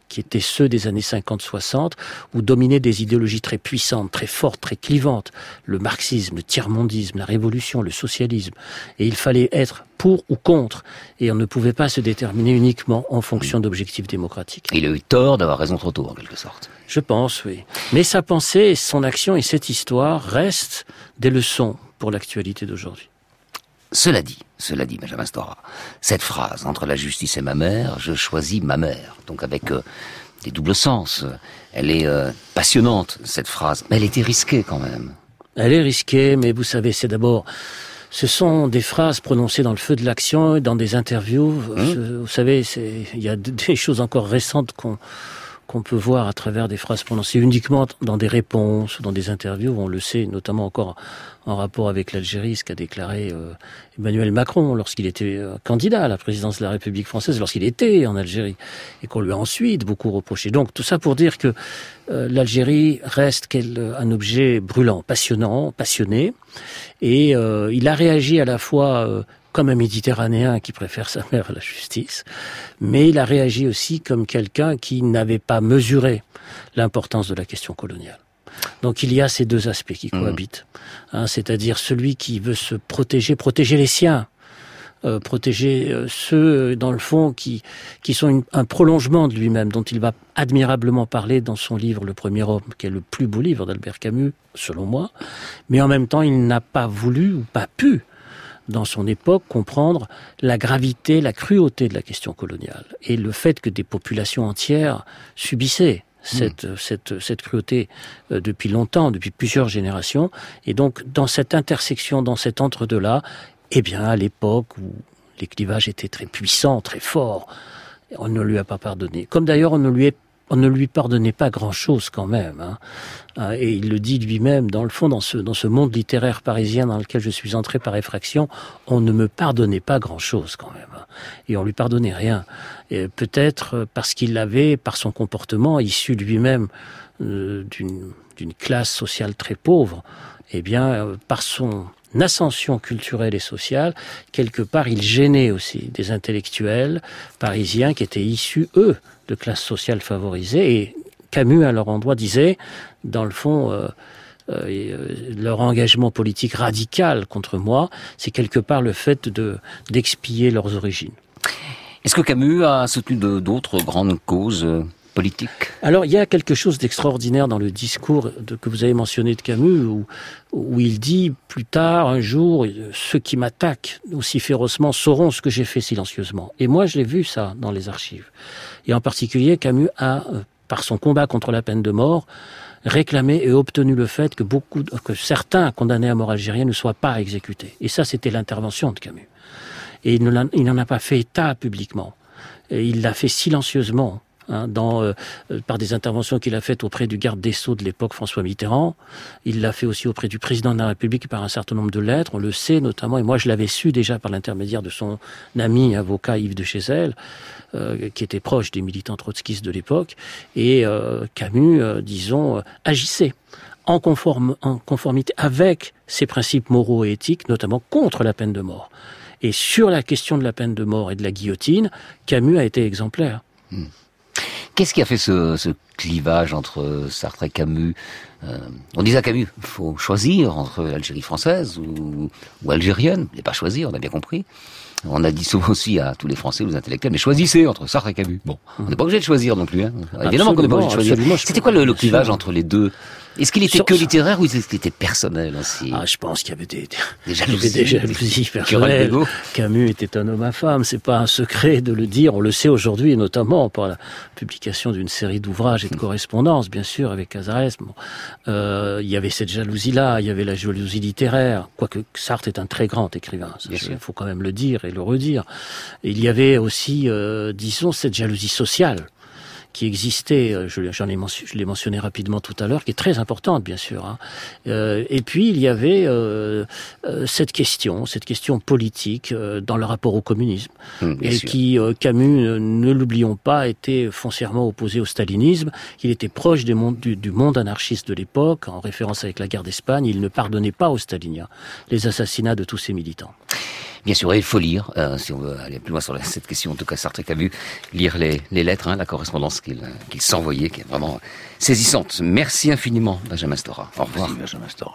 qui étaient ceux des années cinquante soixante, où dominaient des idéologies très puissantes, très fortes, très clivantes. Le marxisme, le tiers-mondisme, la révolution, le socialisme. Et il fallait être pour ou contre. Et on ne pouvait pas se déterminer uniquement en fonction d'objectifs démocratiques. Il a eu tort d'avoir raison trop tôt, en quelque sorte. Je pense, oui. Mais sa pensée, son action et cette histoire restent des leçons pour l'actualité d'aujourd'hui. Cela dit, cela dit, Benjamin Stora, cette phrase, entre la justice et ma mère, je choisis ma mère, donc avec euh, des doubles sens, elle est euh, passionnante, cette phrase, mais elle était risquée quand même. Elle est risquée, mais vous savez, c'est d'abord... Ce sont des phrases prononcées dans le feu de l'action, dans des interviews. Mmh. Vous savez, c'est, il y a des choses encore récentes qu'on... qu'on peut voir à travers des phrases prononcées uniquement dans des réponses, dans des interviews. On le sait, notamment encore en rapport avec l'Algérie, ce qu'a déclaré euh, Emmanuel Macron lorsqu'il était euh, candidat à la présidence de la République française, lorsqu'il était en Algérie, et qu'on lui a ensuite beaucoup reproché. Donc tout ça pour dire que euh, l'Algérie reste quel, un objet brûlant, passionnant, passionné, et euh, il a réagi à la fois... Euh, comme un Méditerranéen qui préfère sa mère à la justice, mais il a réagi aussi comme quelqu'un qui n'avait pas mesuré l'importance de la question coloniale. Donc il y a ces deux aspects qui cohabitent, hein, c'est-à-dire celui qui veut se protéger, protéger les siens, euh, protéger euh, ceux, dans le fond, qui, qui sont une, un prolongement de lui-même, dont il va admirablement parler dans son livre « Le premier homme », qui est le plus beau livre d'Albert Camus, selon moi, mais en même temps il n'a pas voulu ou pas pu dans son époque, comprendre la gravité, la cruauté de la question coloniale et le fait que des populations entières subissaient cette, mmh. cette, cette cruauté euh, depuis longtemps, depuis plusieurs générations. Et donc, dans cette intersection, dans cet entre-deux-là, eh bien, à l'époque où les clivages étaient très puissants, très forts, on ne lui a pas pardonné. Comme d'ailleurs, on ne lui est On ne lui pardonnait pas grand-chose quand même, hein. Et il le dit lui-même, dans le fond, dans ce, dans ce monde littéraire parisien dans lequel je suis entré par effraction, on ne me pardonnait pas grand-chose quand même, hein. Et on lui pardonnait rien. Et peut-être parce qu'il avait, par son comportement, issu lui-même euh, d'une, d'une classe sociale très pauvre, eh bien, euh, par son ascension culturelle et sociale, quelque part, il gênait aussi des intellectuels parisiens qui étaient issus, eux, de classes sociales favorisées. Et Camus, à leur endroit, disait, dans le fond, euh, euh, leur engagement politique radical contre moi, c'est quelque part le fait de, d'expier leurs origines. Est-ce que Camus a soutenu de, d'autres grandes causes euh, politiques ? Alors, il y a quelque chose d'extraordinaire dans le discours de, que vous avez mentionné de Camus, où, où il dit plus tard, un jour, ceux qui m'attaquent aussi férocement sauront ce que j'ai fait silencieusement. Et moi, je l'ai vu ça dans les archives. Et en particulier, Camus a, par son combat contre la peine de mort, réclamé et obtenu le fait que beaucoup, que certains condamnés à mort algériens ne soient pas exécutés. Et ça, c'était l'intervention de Camus. Et il, ne il n'en a pas fait état publiquement. Et il l'a fait silencieusement. Hein, dans, euh, par des interventions qu'il a faites auprès du garde des Sceaux de l'époque, François Mitterrand. Il l'a fait aussi auprès du président de la République par un certain nombre de lettres, on le sait notamment, et moi je l'avais su déjà par l'intermédiaire de son ami avocat Yves de Chézel, euh, qui était proche des militants trotskistes de l'époque, et euh, Camus, euh, disons, euh, agissait en, conforme, en conformité avec ses principes moraux et éthiques, notamment contre la peine de mort. Et sur la question de la peine de mort et de la guillotine, Camus a été exemplaire. Mmh. Qu'est-ce qui a fait ce, ce clivage entre Sartre et Camus ? euh, On disait à Camus, il faut choisir entre l'Algérie française ou, ou algérienne. Il n'est pas choisir, on a bien compris. On a dit souvent aussi à tous les Français, aux intellectuels, mais choisissez entre Sartre et Camus. Bon, on n'est pas obligé de choisir non plus. Hein. Évidemment qu'on n'est pas obligé de choisir. C'était quoi le, le clivage entre les deux ? Est-ce qu'il était Sur... que littéraire ou est-ce qu'il était personnel aussi ? Ah, je pense qu'il y avait des, des jalousies, des jalousies personnelles. Camus était un homme à femme, c'est pas un secret de le dire. On le sait aujourd'hui, notamment par la publication d'une série d'ouvrages et de correspondances, bien sûr, avec Cazares. Bon. Euh, il y avait cette jalousie-là, il y avait la jalousie littéraire, quoique Sartre est un très grand écrivain, il faut quand même le dire et le redire. Et il y avait aussi, euh, disons, cette jalousie sociale qui existait, je, j'en ai mentionné, je l'ai mentionné rapidement tout à l'heure, qui est très importante, bien sûr. Hein. Euh, et puis, il y avait euh, euh, cette question, cette question politique euh, dans le rapport au communisme, mmh, et sûr. qui, euh, Camus, euh, ne l'oublions pas, était foncièrement opposé au stalinisme. Il était proche des mondes, du, du monde anarchiste de l'époque, en référence avec la guerre d'Espagne. Il ne pardonnait pas aux staliniens les assassinats de tous ses militants. Bien sûr, il faut lire, euh, si on veut aller plus loin sur la, cette question, en tout cas Sartre et Camus, lire les, les lettres, hein, la correspondance qu'il qu'il s'envoyait, qui est vraiment saisissante. Merci infiniment, Benjamin Stora. Au revoir. Merci, Benjamin Stora.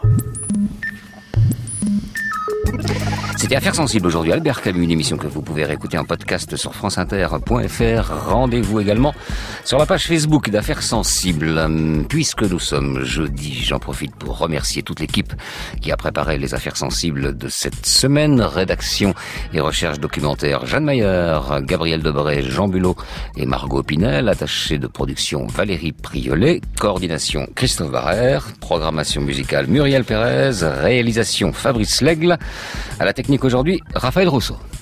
C'était Affaires sensibles aujourd'hui, Albert Camus, une émission que vous pouvez réécouter en podcast sur franceinter point f r. Rendez-vous également sur la page Facebook d'Affaires sensibles. Puisque nous sommes jeudi, j'en profite pour remercier toute l'équipe qui a préparé les Affaires sensibles de cette semaine. Rédaction et recherche documentaire, Jeanne Mayer, Gabriel Debray, Jean Bulot et Margot Pinel. Attachée de production, Valérie Priolet. Coordination, Christophe Barrère. Programmation musicale, Muriel Pérez. Réalisation, Fabrice Lègle. À la technique aujourd'hui, Raphaël Rousseau.